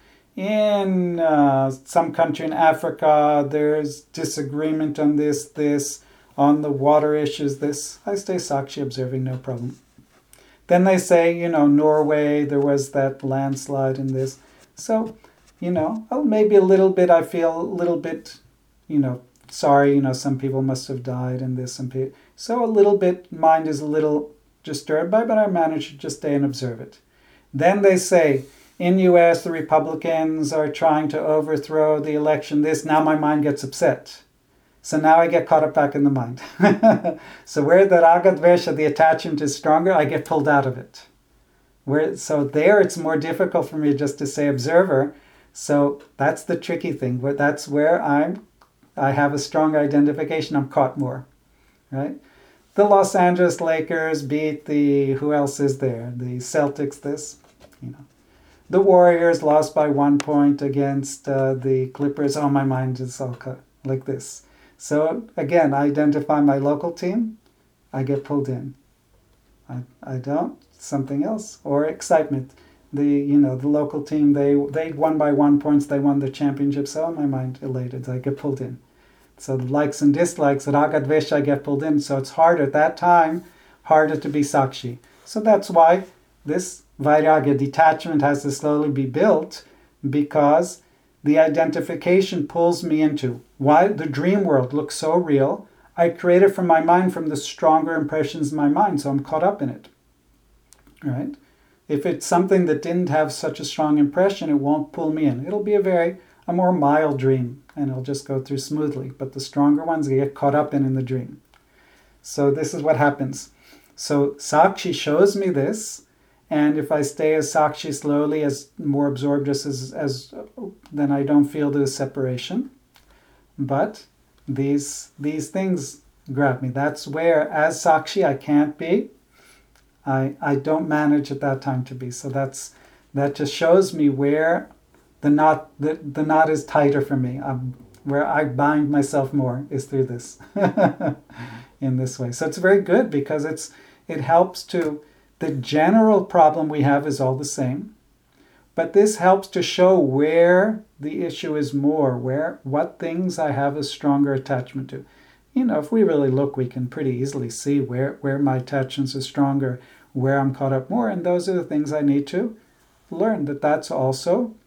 A: in uh, some country in Africa, there's disagreement on this, this, on the water issues, this. I stay sakshi observing, no problem. Then they say, you know, Norway, there was that landslide in this. So, you know, oh, maybe a little bit, I feel a little bit, you know, sorry, you know, some people must have died in this. Some people. So a little bit, mind is a little disturbed by, but I manage to just stay and observe it. Then they say, in U S, the Republicans are trying to overthrow the election, this, now my mind gets upset. So now I get caught up back in the mind. So where the raga dvesha, the attachment is stronger, I get pulled out of it. Where, so there it's more difficult for me just to say observer. So that's the tricky thing. That's where I'm, I have a strong identification, I'm caught more, right? The Los Angeles Lakers beat the, who else is there? The Celtics, this, you know. The Warriors lost by one point against uh, the Clippers. Oh, my mind is all cut like this. So again, I identify my local team, I get pulled in. I, I don't, something else. Or excitement. The, you know, the local team, they they won by one points, they won the championship, so in my mind elated, I get pulled in. So the likes and dislikes, raga dvesha, I get pulled in. So it's harder at that time, harder to be sakshi. So that's why this vairagya detachment has to slowly be built, because the identification pulls me into why the dream world looks so real. I create it from my mind, from the stronger impressions in my mind, so I'm caught up in it. Right? If it's something that didn't have such a strong impression, it won't pull me in. It'll be a very, a more mild dream, and it'll just go through smoothly. But the stronger ones I get caught up in in the dream. So this is what happens. So Sakshi shows me this, and if I stay as Sakshi slowly, as more absorbed, just as, as then I don't feel the separation. But these these things grab me. That's where, as Sakshi, I can't be. I I don't manage at that time to be. So that's that just shows me where the knot the, the knot is tighter for me. Um, where I bind myself more is through this in this way. So it's very good, because it's it helps to. The general problem we have is all the same, but this helps to show where the issue is more, where what things I have a stronger attachment to. You know, if we really look, we can pretty easily see where, where my attachments are stronger, where I'm caught up more, and those are the things I need to learn, that that's also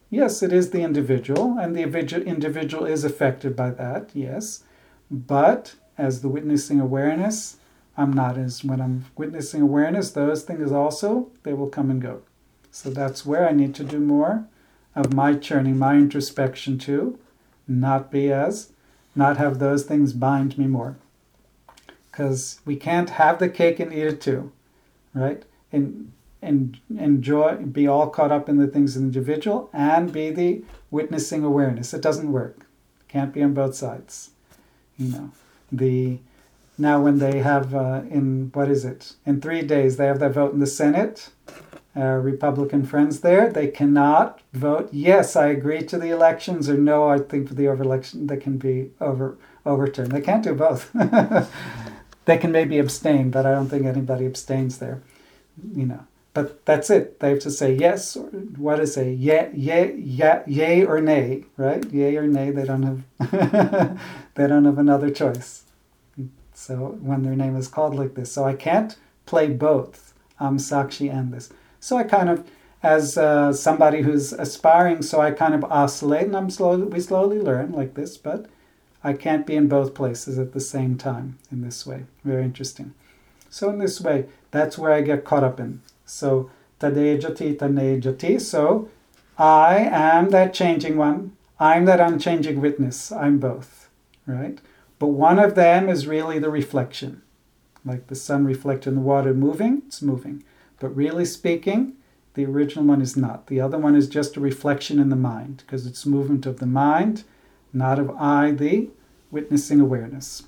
A: yes, it is the individual, and the individual is affected by that, yes. But as the witnessing awareness, I'm not. As when I'm witnessing awareness, those things also, they will come and go. So that's where I need to do more of my churning, my introspection too, not be as, not have those things bind me more. Because we can't have the cake and eat it too, right? And, and enjoy, be all caught up in the things of the individual and be the witnessing awareness. It doesn't work. Can't be on both sides. You know, the now when they have uh, in, what is it, in three days they have their vote in the Senate, uh, Republican friends there, they cannot vote, yes, I agree to the elections, or no, I think for the over-election, they can be over overturned. They can't do both. They can maybe abstain, but I don't think anybody abstains there, you know. But that's it. They have to say yes, or what is a yay, yay, yay, yay or nay, right? Yay or nay, they don't have, they don't have another choice. So when their name is called like this. So I can't play both, um, Sakshi and this. So I kind of, as uh, somebody who's aspiring, so I kind of oscillate, and I'm slowly, we slowly learn like this, but I can't be in both places at the same time in this way. Very interesting. So in this way, that's where I get caught up in. So tade jati, tane jati. So I am that changing one. I'm that unchanging witness. I'm both, right? But one of them is really the reflection. Like the sun reflected in the water moving, it's moving. But really speaking, the original one is not. The other one is just a reflection in the mind, because it's movement of the mind, not of I, the witnessing awareness.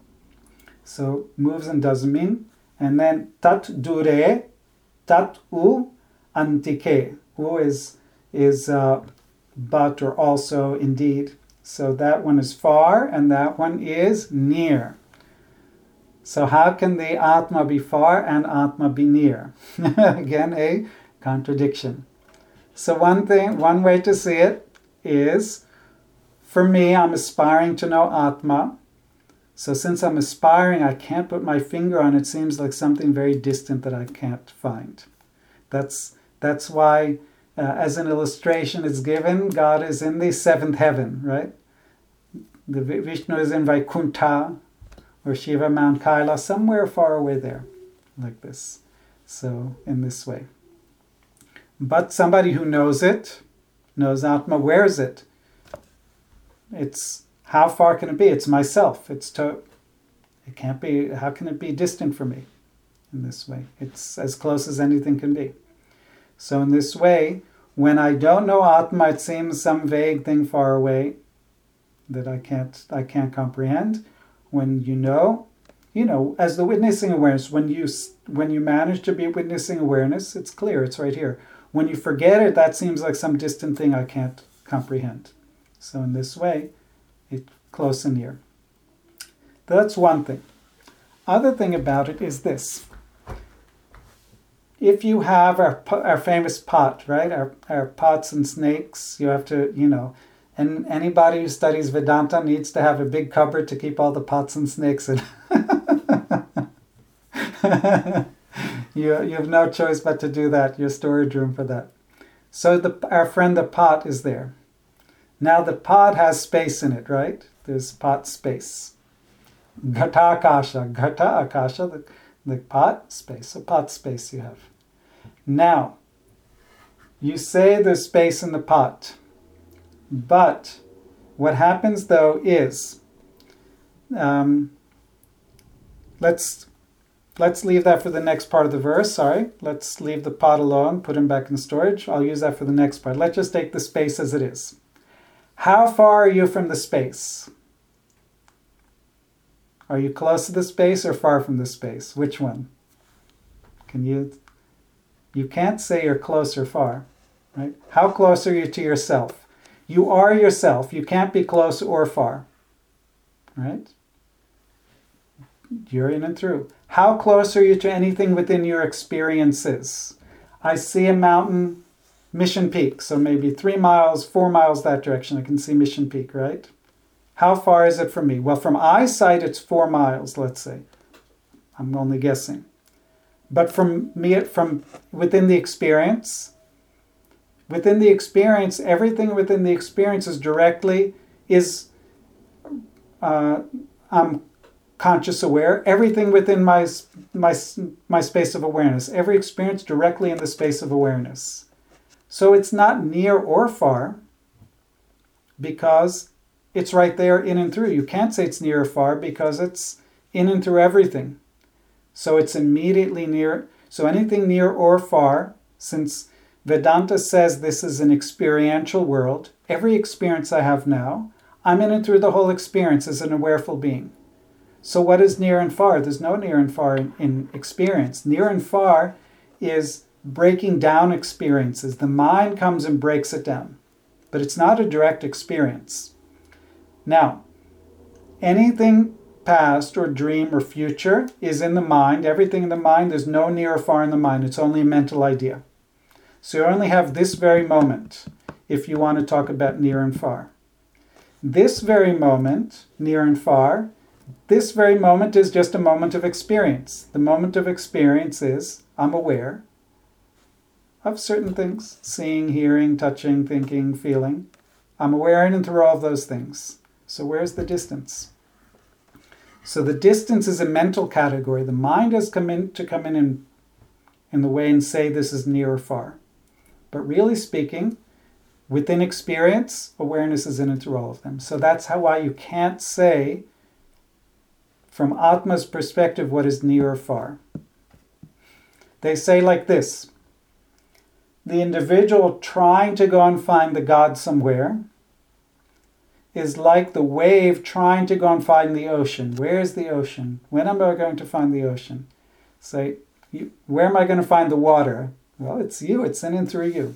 A: So moves and doesn't mean. And then tat dure, tat u antike. U is, is uh, but or also indeed. So that one is far and that one is near. So how can the Atma be far and Atma be near? Again, a contradiction. So one thing, one way to see it is, for me, I'm aspiring to know Atma. So since I'm aspiring, I can't put my finger on it. It seems like something very distant that I can't find. That's, that's why, uh, as an illustration is given, God is in the seventh heaven, right? The Vishnu is in Vaikuntha, or Shiva, Mount Kaila, somewhere far away there, like this. So, in this way. But somebody who knows it, knows Atma, where is it? It's, how far can it be? It's myself. It's to, it can't be, how can it be distant from me? In this way. It's as close as anything can be. So in this way, when I don't know Atma, it seems some vague thing far away that I can't, I can't comprehend. When you know, you know, as the witnessing awareness, when you, when you manage to be witnessing awareness, it's clear, it's right here. When you forget it, that seems like some distant thing I can't comprehend. So in this way, it's close and near. That's one thing. Other thing about it is this. If you have our, our famous pot, right, our, our pots and snakes, you have to, you know, and anybody who studies Vedanta needs to have a big cupboard to keep all the pots and snakes in. you, you have no choice but to do that. Your storage room for that. So the, our friend the pot is there. Now the pot has space in it, right? There's pot space. Ghata akasha. Ghata akasha, the, the pot space. So pot space you have. Now, you say there's space in the pot. But what happens though is, um, let's let's leave that for the next part of the verse. Sorry, let's leave the pot alone, put him back in storage. I'll use that for the next part. Let's just take the space as it is. How far are you from the space? Are you close to the space or far from the space? Which one? Can you? You can't say you're close or far, right? How close are you to yourself? You are yourself. You can't be close or far. Right? You're in and through. How close are you to anything within your experiences? I see a mountain, Mission Peak. So maybe three miles, four miles that direction. I can see Mission Peak, right? How far is it from me? Well, from eyesight, it's four miles, let's say. I'm only guessing. But from me, from within the experience, within the experience, everything within the experience is directly, is, uh, I'm conscious aware, everything within my, my, my space of awareness, every experience directly in the space of awareness. So it's not near or far, because it's right there in and through. You can't say it's near or far because it's in and through everything. So it's immediately near. So anything near or far, since Vedanta says this is an experiential world, every experience I have now, I'm in and through the whole experience as an awareful being. So what is near and far? There's no near and far in, in experience. Near and far is breaking down experiences. The mind comes and breaks it down. But it's not a direct experience. Now, anything past or dream or future is in the mind. Everything in the mind, there's no near or far in the mind. It's only a mental idea. So you only have this very moment if you want to talk about near and far. This very moment, near and far, this very moment is just a moment of experience. The moment of experience is, I'm aware of certain things, seeing, hearing, touching, thinking, feeling. I'm aware in and through all of those things. So where's the distance? So the distance is a mental category. The mind has come in to come in in, in the way and say this is near or far. But really speaking, within experience, awareness is in and through all of them. So that's how why you can't say from Atma's perspective what is near or far. They say like this: the individual trying to go and find the God somewhere is like the wave trying to go and find the ocean. Where is the ocean? When am I going to find the ocean? Say, you, where am I going to find the water? Well, it's you. It's in and through you.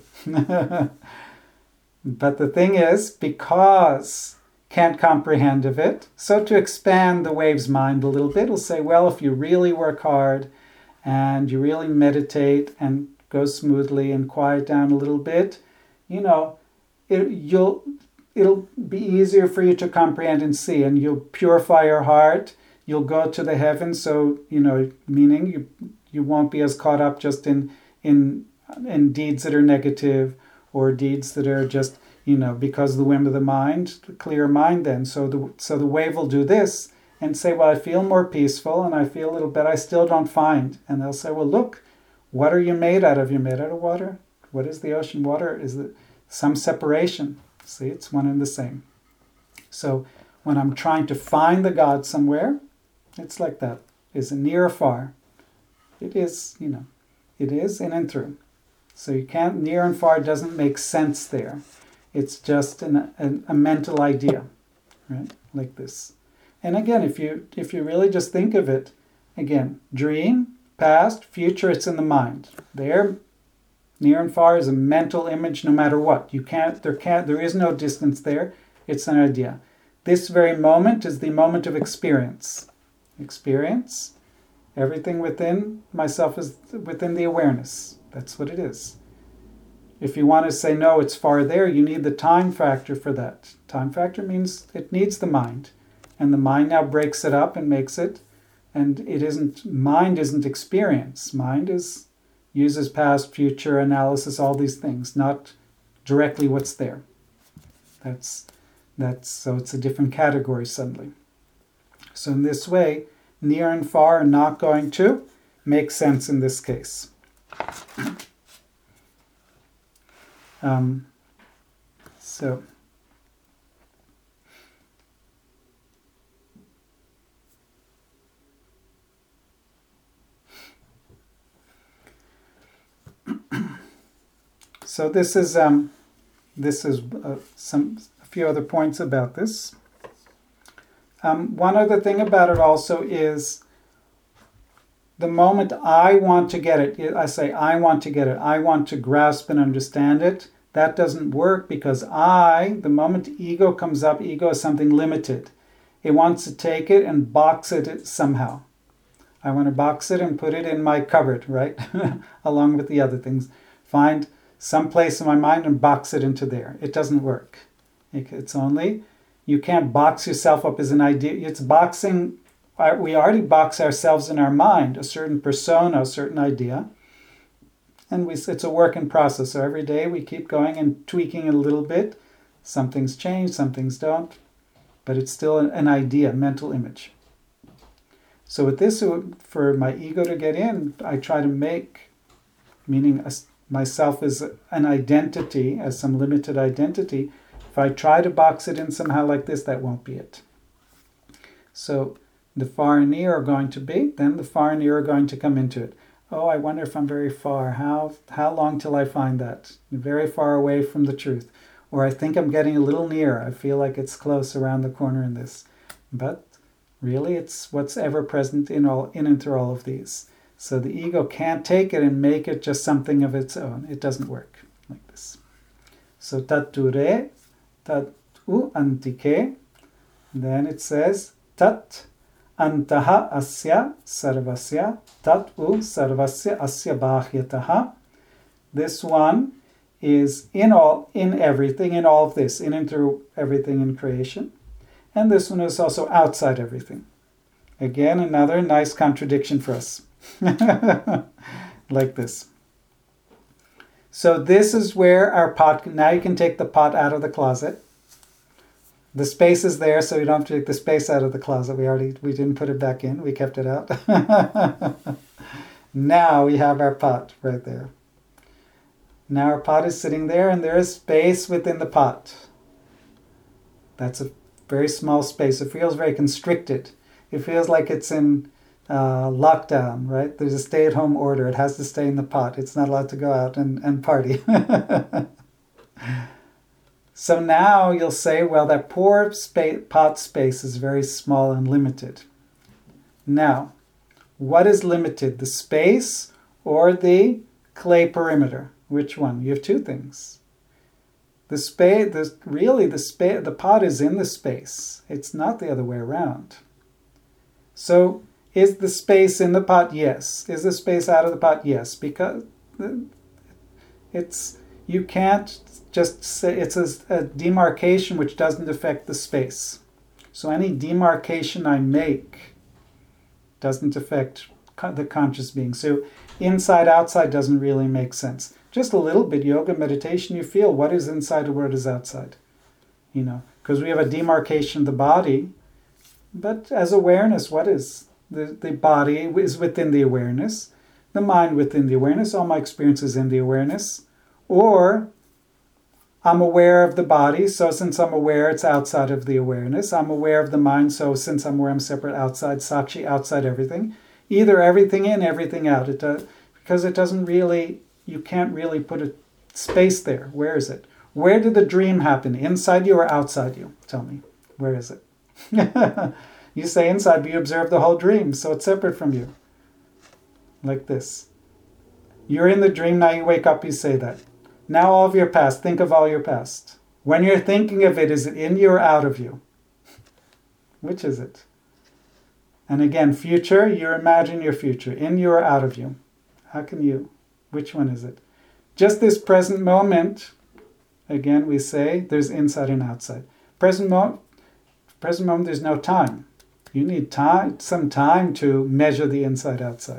A: But the thing is, because can't comprehend of it, so to expand the wave's mind a little bit, it'll say, well, if you really work hard and you really meditate and go smoothly and quiet down a little bit, you know, it, you'll it'll be easier for you to comprehend and see, and you'll purify your heart. You'll go to the heavens, so you know, meaning you you won't be as caught up just in in in deeds that are negative or deeds that are just, you know, because of the whim of the mind, clear mind. Then, so the so the wave will do this and say, well, I feel more peaceful and I feel a little bit. I still don't find, and they'll say, well, look. What are you made out of? You're made out of water. What is the ocean? Water is the, some separation. See, it's one and the same. So when I'm trying to find the God somewhere, it's like that. Is it near or far? It is, you know, it is in and through. So you can't, near and far doesn't make sense there. It's just an, an, a mental idea, right? Like this. And again, if you if you really just think of it, again, dream, past, future, it's in the mind. There, near and far is a mental image no matter what. You can't, there can't, there is no distance there. It's an idea. This very moment is the moment of experience. Experience, everything within myself is within the awareness. That's what it is. If you want to say, no, it's far there, you need the time factor for that. Time factor means it needs the mind. And the mind now breaks it up and makes it. And it isn't, mind isn't experience. Mind is, uses past, future, analysis, all these things, not directly what's there. That's, that's, so it's a different category suddenly. So in this way, near and far are not going to make sense in this case. Um, so... So this is um, this is uh, some a few other points about this. Um, one other thing about it also is the moment I want to get it, I say I want to get it, I want to grasp and understand it, that doesn't work because I, the moment ego comes up, ego is something limited. It wants to take it and box it somehow. I want to box it and put it in my cupboard, right? Along with the other things. Find some place in my mind and box it into there. It doesn't work. It's only, you can't box yourself up as an idea. It's boxing, we already box ourselves in our mind, a certain persona, a certain idea. And we, it's a work in process. So every day we keep going and tweaking it a little bit. Some things change, some things don't. But it's still an idea, mental image. So with this, for my ego to get in, I try to make, meaning myself as an identity, as some limited identity. If I try to box it in somehow like this, that won't be it. So the far and near are going to be, then the far and near are going to come into it. Oh, I wonder if I'm very far. How, how long till I find that? Very far away from the truth. Or I think I'm getting a little near. I feel like it's close around the corner in this. But really, it's what's ever present in all, in and through all of these. So the ego can't take it and make it just something of its own. It doesn't work like this. So tat tu re, tat u antike. Then it says tat antaha asya sarvasya, tat u sarvasya asya bhahyataha. This one is in all, in everything, in all of this, in and through everything in creation. And this one is also outside everything. Again, another nice contradiction for us. Like this. So this is where our pot, now you can take the pot out of the closet. The space is there, so you don't have to take the space out of the closet. We already, we didn't put it back in. We kept it out. Now we have our pot right there. Now our pot is sitting there and there is space within the pot. That's a very small space. It feels very constricted. It feels like it's in uh, lockdown, right? There's a stay-at-home order. It has to stay in the pot. It's not allowed to go out and, and party. So now you'll say, well, that poor spa- pot space is very small and limited. Now, what is limited? The space or the clay perimeter? Which one? You have two things. The space, the, really, the space, the pot is in the space. It's not the other way around. So, is the space in the pot? Yes. Is the space out of the pot? Yes. Because it's, you can't just say, it's a, a demarcation which doesn't affect the space. So any demarcation I make doesn't affect the conscious being. So inside, outside doesn't really make sense. Just a little bit, yoga, meditation, you feel what is inside and what is outside. You know, because we have a demarcation of the body, but as awareness, what is? The, the body is within the awareness, the mind within the awareness, all my experiences in the awareness. Or I'm aware of the body, so since I'm aware, it's outside of the awareness. I'm aware of the mind, so since I'm aware, I'm separate, outside, sakshi, outside everything. Either everything in, everything out. It does, because it doesn't really, you can't really put a space there. Where is it? Where did the dream happen? Inside you or outside you? Tell me. Where is it? You say inside, but you observe the whole dream, so it's separate from you. Like this. You're in the dream, now you wake up, you say that. Now all of your past, think of all your past. When you're thinking of it, is it in you or out of you? Which is it? And again, future, you imagine your future. In you or out of you? How can you? Which one is it? Just this present moment, again we say, there's inside and outside. Present moment, present moment, there's no time. You need time, some time to measure the inside-outside.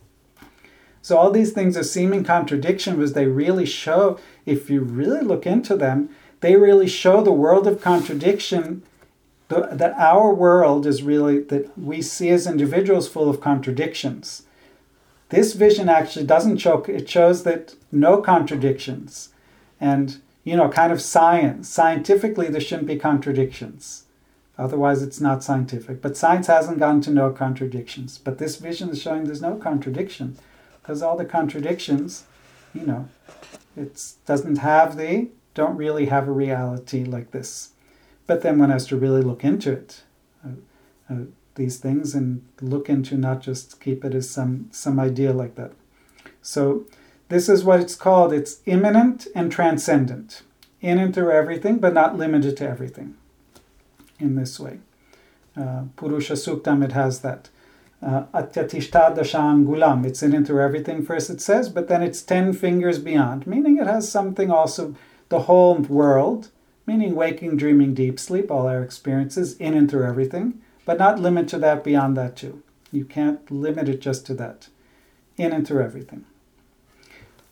A: So all these things are seeming contradiction because they really show, if you really look into them, they really show the world of contradiction, the, that our world is really, that we see as individuals full of contradictions. This vision actually doesn't show, it shows that no contradictions. And, you know, kind of science, scientifically there shouldn't be contradictions. Otherwise it's not scientific. But science hasn't gotten to no contradictions. But this vision is showing there's no contradiction. Because all the contradictions, you know, it doesn't have the, don't really have a reality like this. But then one has to really look into it, uh, uh, these things, and look into not just keep it as some, some idea like that. So this is what it's called. It's immanent and transcendent. In and through everything, but not limited to everything. In this way. Uh, Purusha Suktam, it has that. Atyatishta dashangulam. It's in and through everything, first it says, but then it's ten fingers beyond, meaning it has something also, the whole world, meaning waking, dreaming, deep sleep, all our experiences, in and through everything, but not limit to that, beyond that too. You can't limit it just to that. In and through everything.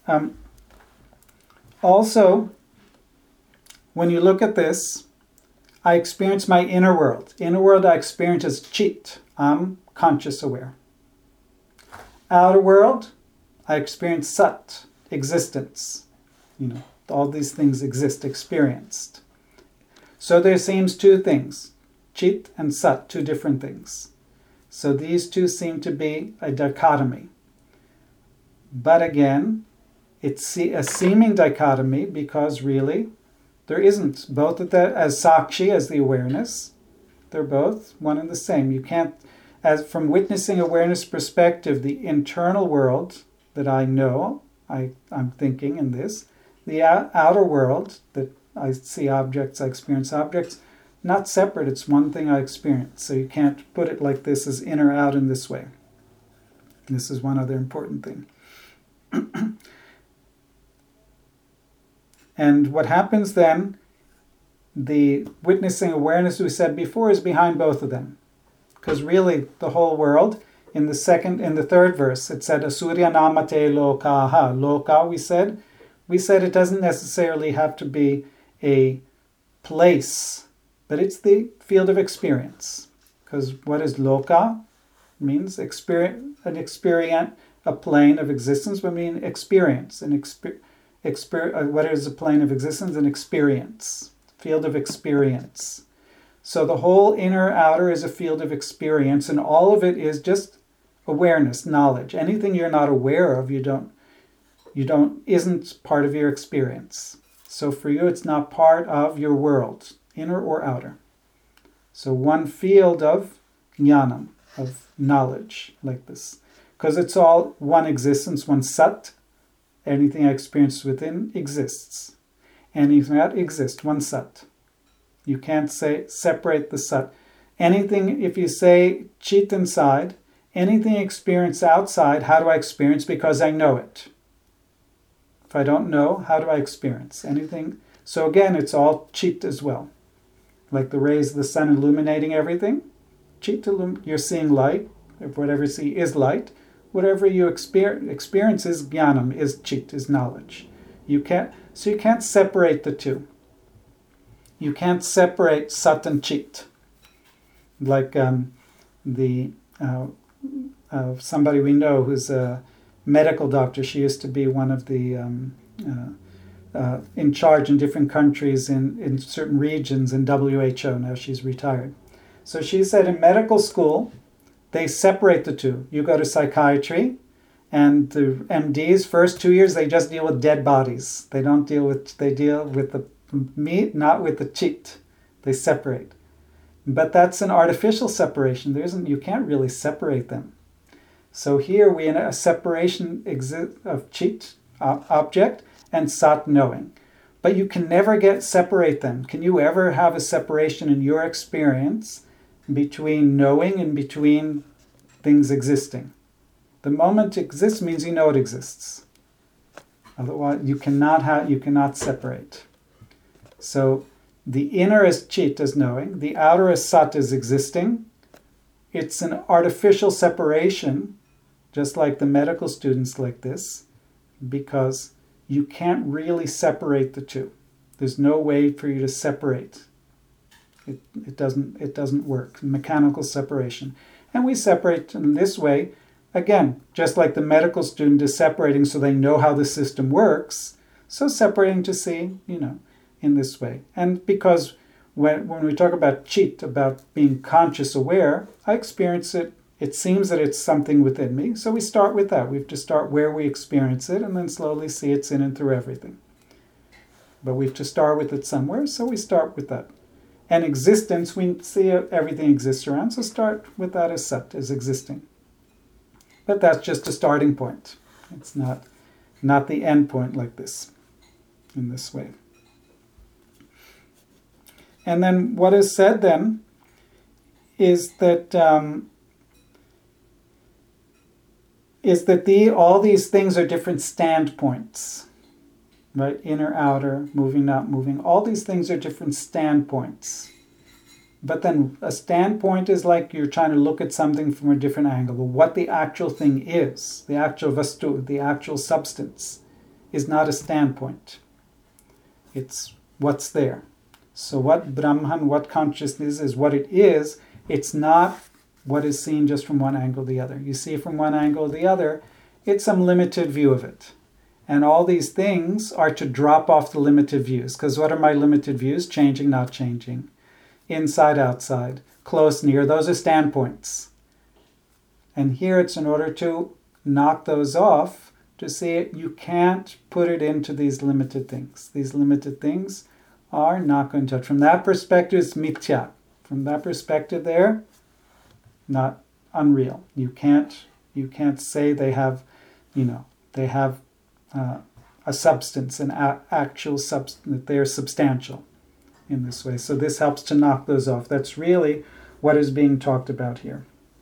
A: Um, also, when you look at this, I experience my inner world. Inner world I experience as chit. I'm conscious aware. Outer world, I experience sat, existence. You know, all these things exist, experienced. So there seems two things, chit and sat, two different things. So these two seem to be a dichotomy. But again, it's a seeming dichotomy because really there isn't. Both of the, as sakshi, as the awareness, they're both one and the same. You can't, as from witnessing awareness perspective, the internal world that I know, I, I'm thinking in this, the outer world that I see objects, I experience objects, not separate, it's one thing I experience. So you can't put it like this as in or out in this way. This is one other important thing. And what happens then, the witnessing awareness we said before is behind both of them. Because really the whole world, in the second, in the third verse, it said Asurya namate lokaha. Loka, we said. We said it doesn't necessarily have to be a place, but it's the field of experience. Because what is loka? It means experience, an experience, a plane of existence, but mean experience. An exper, exper, what is a plane of existence? An experience. Field of experience. So the whole inner outer is a field of experience, and all of it is just awareness, knowledge. Anything you're not aware of, you don't, you don't, isn't part of your experience. So for you, it's not part of your world, inner or outer. So one field of jnanam, of knowledge, like this. Because it's all one existence, one sat. Anything I experience within exists. Anything that exists, one sat. You can't say separate the sat. Anything, if you say chit inside, anything experienced outside, how do I experience? Because I know it. If I don't know, how do I experience anything? So again, it's all chit as well. Like the rays of the sun illuminating everything. Chit, illum- you're seeing light. If whatever you see is light. Whatever you exper- experience is jnanam, is chit, is knowledge. You can't, so you can't separate the two. You can't separate sat and chit. Like um, the uh, uh, somebody we know who's a medical doctor. She used to be one of the um, uh, uh, in charge in different countries in, in certain regions in W H O. Now she's retired. So she said in medical school, they separate the two. You go to psychiatry, and the M Ds, first two years, they just deal with dead bodies. They don't deal with, they deal with the meat, not with the chit. They separate. But that's an artificial separation. There isn't, you can't really separate them. So here we have a separation exi- of chit, uh, object, and sat, knowing. But you can never get separate them. Can you ever have a separation in your experience between knowing and between things existing? The moment it exists means you know it exists. Otherwise, you cannot have, you cannot separate. So the inner is chit, as knowing. The outer is sat, as existing. It's an artificial separation, just like the medical students like this, because you can't really separate the two. There's no way for you to separate. It, it doesn't it doesn't work. Mechanical separation. And we separate in this way, again, just like the medical student is separating so they know how the system works, so separating to see, you know, in this way. And because when when we talk about chit, about being conscious aware, I experience it, it seems that it's something within me, so we start with that. We have to start where we experience it and then slowly see it's in and through everything. But we have to start with it somewhere, so we start with that. And existence, we see everything exists around, so start with that as sat, as existing. But that's just a starting point. It's not, not the end point like this, in this way. And then what is said then is that um, is that the all these things are different standpoints, right? Inner, outer, moving, not moving. All these things are different standpoints. But then a standpoint is like you're trying to look at something from a different angle. What the actual thing is, the actual vastu, the actual substance, is not a standpoint. It's what's there. So what Brahman, what consciousness is, what it is, it's not what is seen just from one angle or the other. You see from one angle or the other, it's some limited view of it. And all these things are to drop off the limited views. Because what are my limited views? Changing, not changing. Inside, outside. Close, near. Those are standpoints. And here it's in order to knock those off, to see it, you can't put it into these limited things. These limited things are not going to touch. From that perspective, it's mithya. From that perspective there, not unreal. You can't, you can't say they have, you know, they have uh, a substance, an a- actual substance, that they're substantial in this way. So this helps to knock those off. That's really what is being talked about here.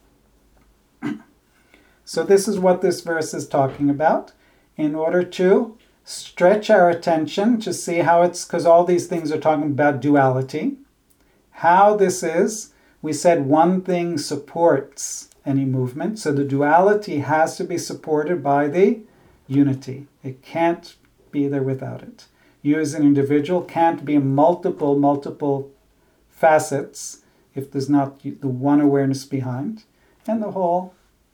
A: So this is what this verse is talking about, in order to stretch our attention to see how it's, because all these things are talking about duality, how this is, we said one thing supports any movement, so the duality has to be supported by the unity. It can't be there without it. You as an individual can't be multiple, multiple facets if there's not the one awareness behind, and the whole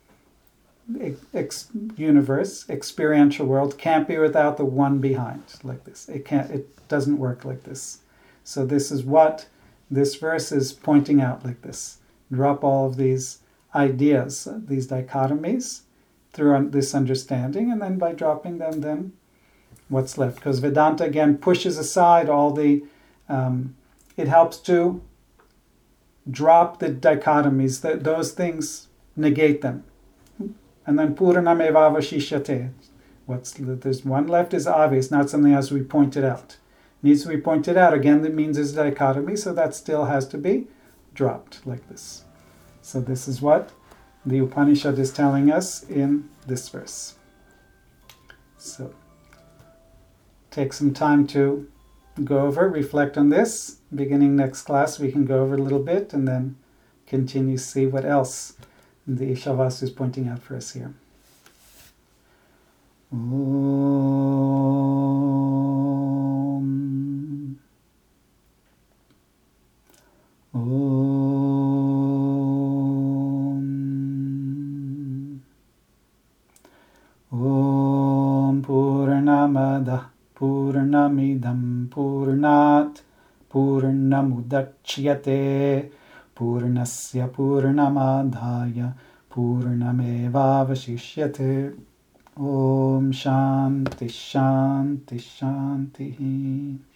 A: Ex- universe, experiential world, can't be without the one behind, like this. It can't. It doesn't work like this. So this is what this verse is pointing out, like this. Drop all of these ideas, these dichotomies, through this understanding, and then by dropping them, then what's left? Because Vedanta again pushes aside all the. Um, it helps to drop the dichotomies. That those things negate them. And then Puranam eva avashishyate. What's there's one left is obvious, not something else we pointed out. Needs to be pointed out. Again, that means it's dichotomy, so that still has to be dropped like this. So this is what the Upanishad is telling us in this verse. So take some time to go over, reflect on this. Beginning next class, we can go over a little bit and then continue to see what else the Ishavas is pointing out for us here. Om. Om. Om Purnamada Purnamidam Purnat Purnamudachyate Purnasya Purnamadhaya Purnamevavashishyate. Om Shanti Shanti Shanti.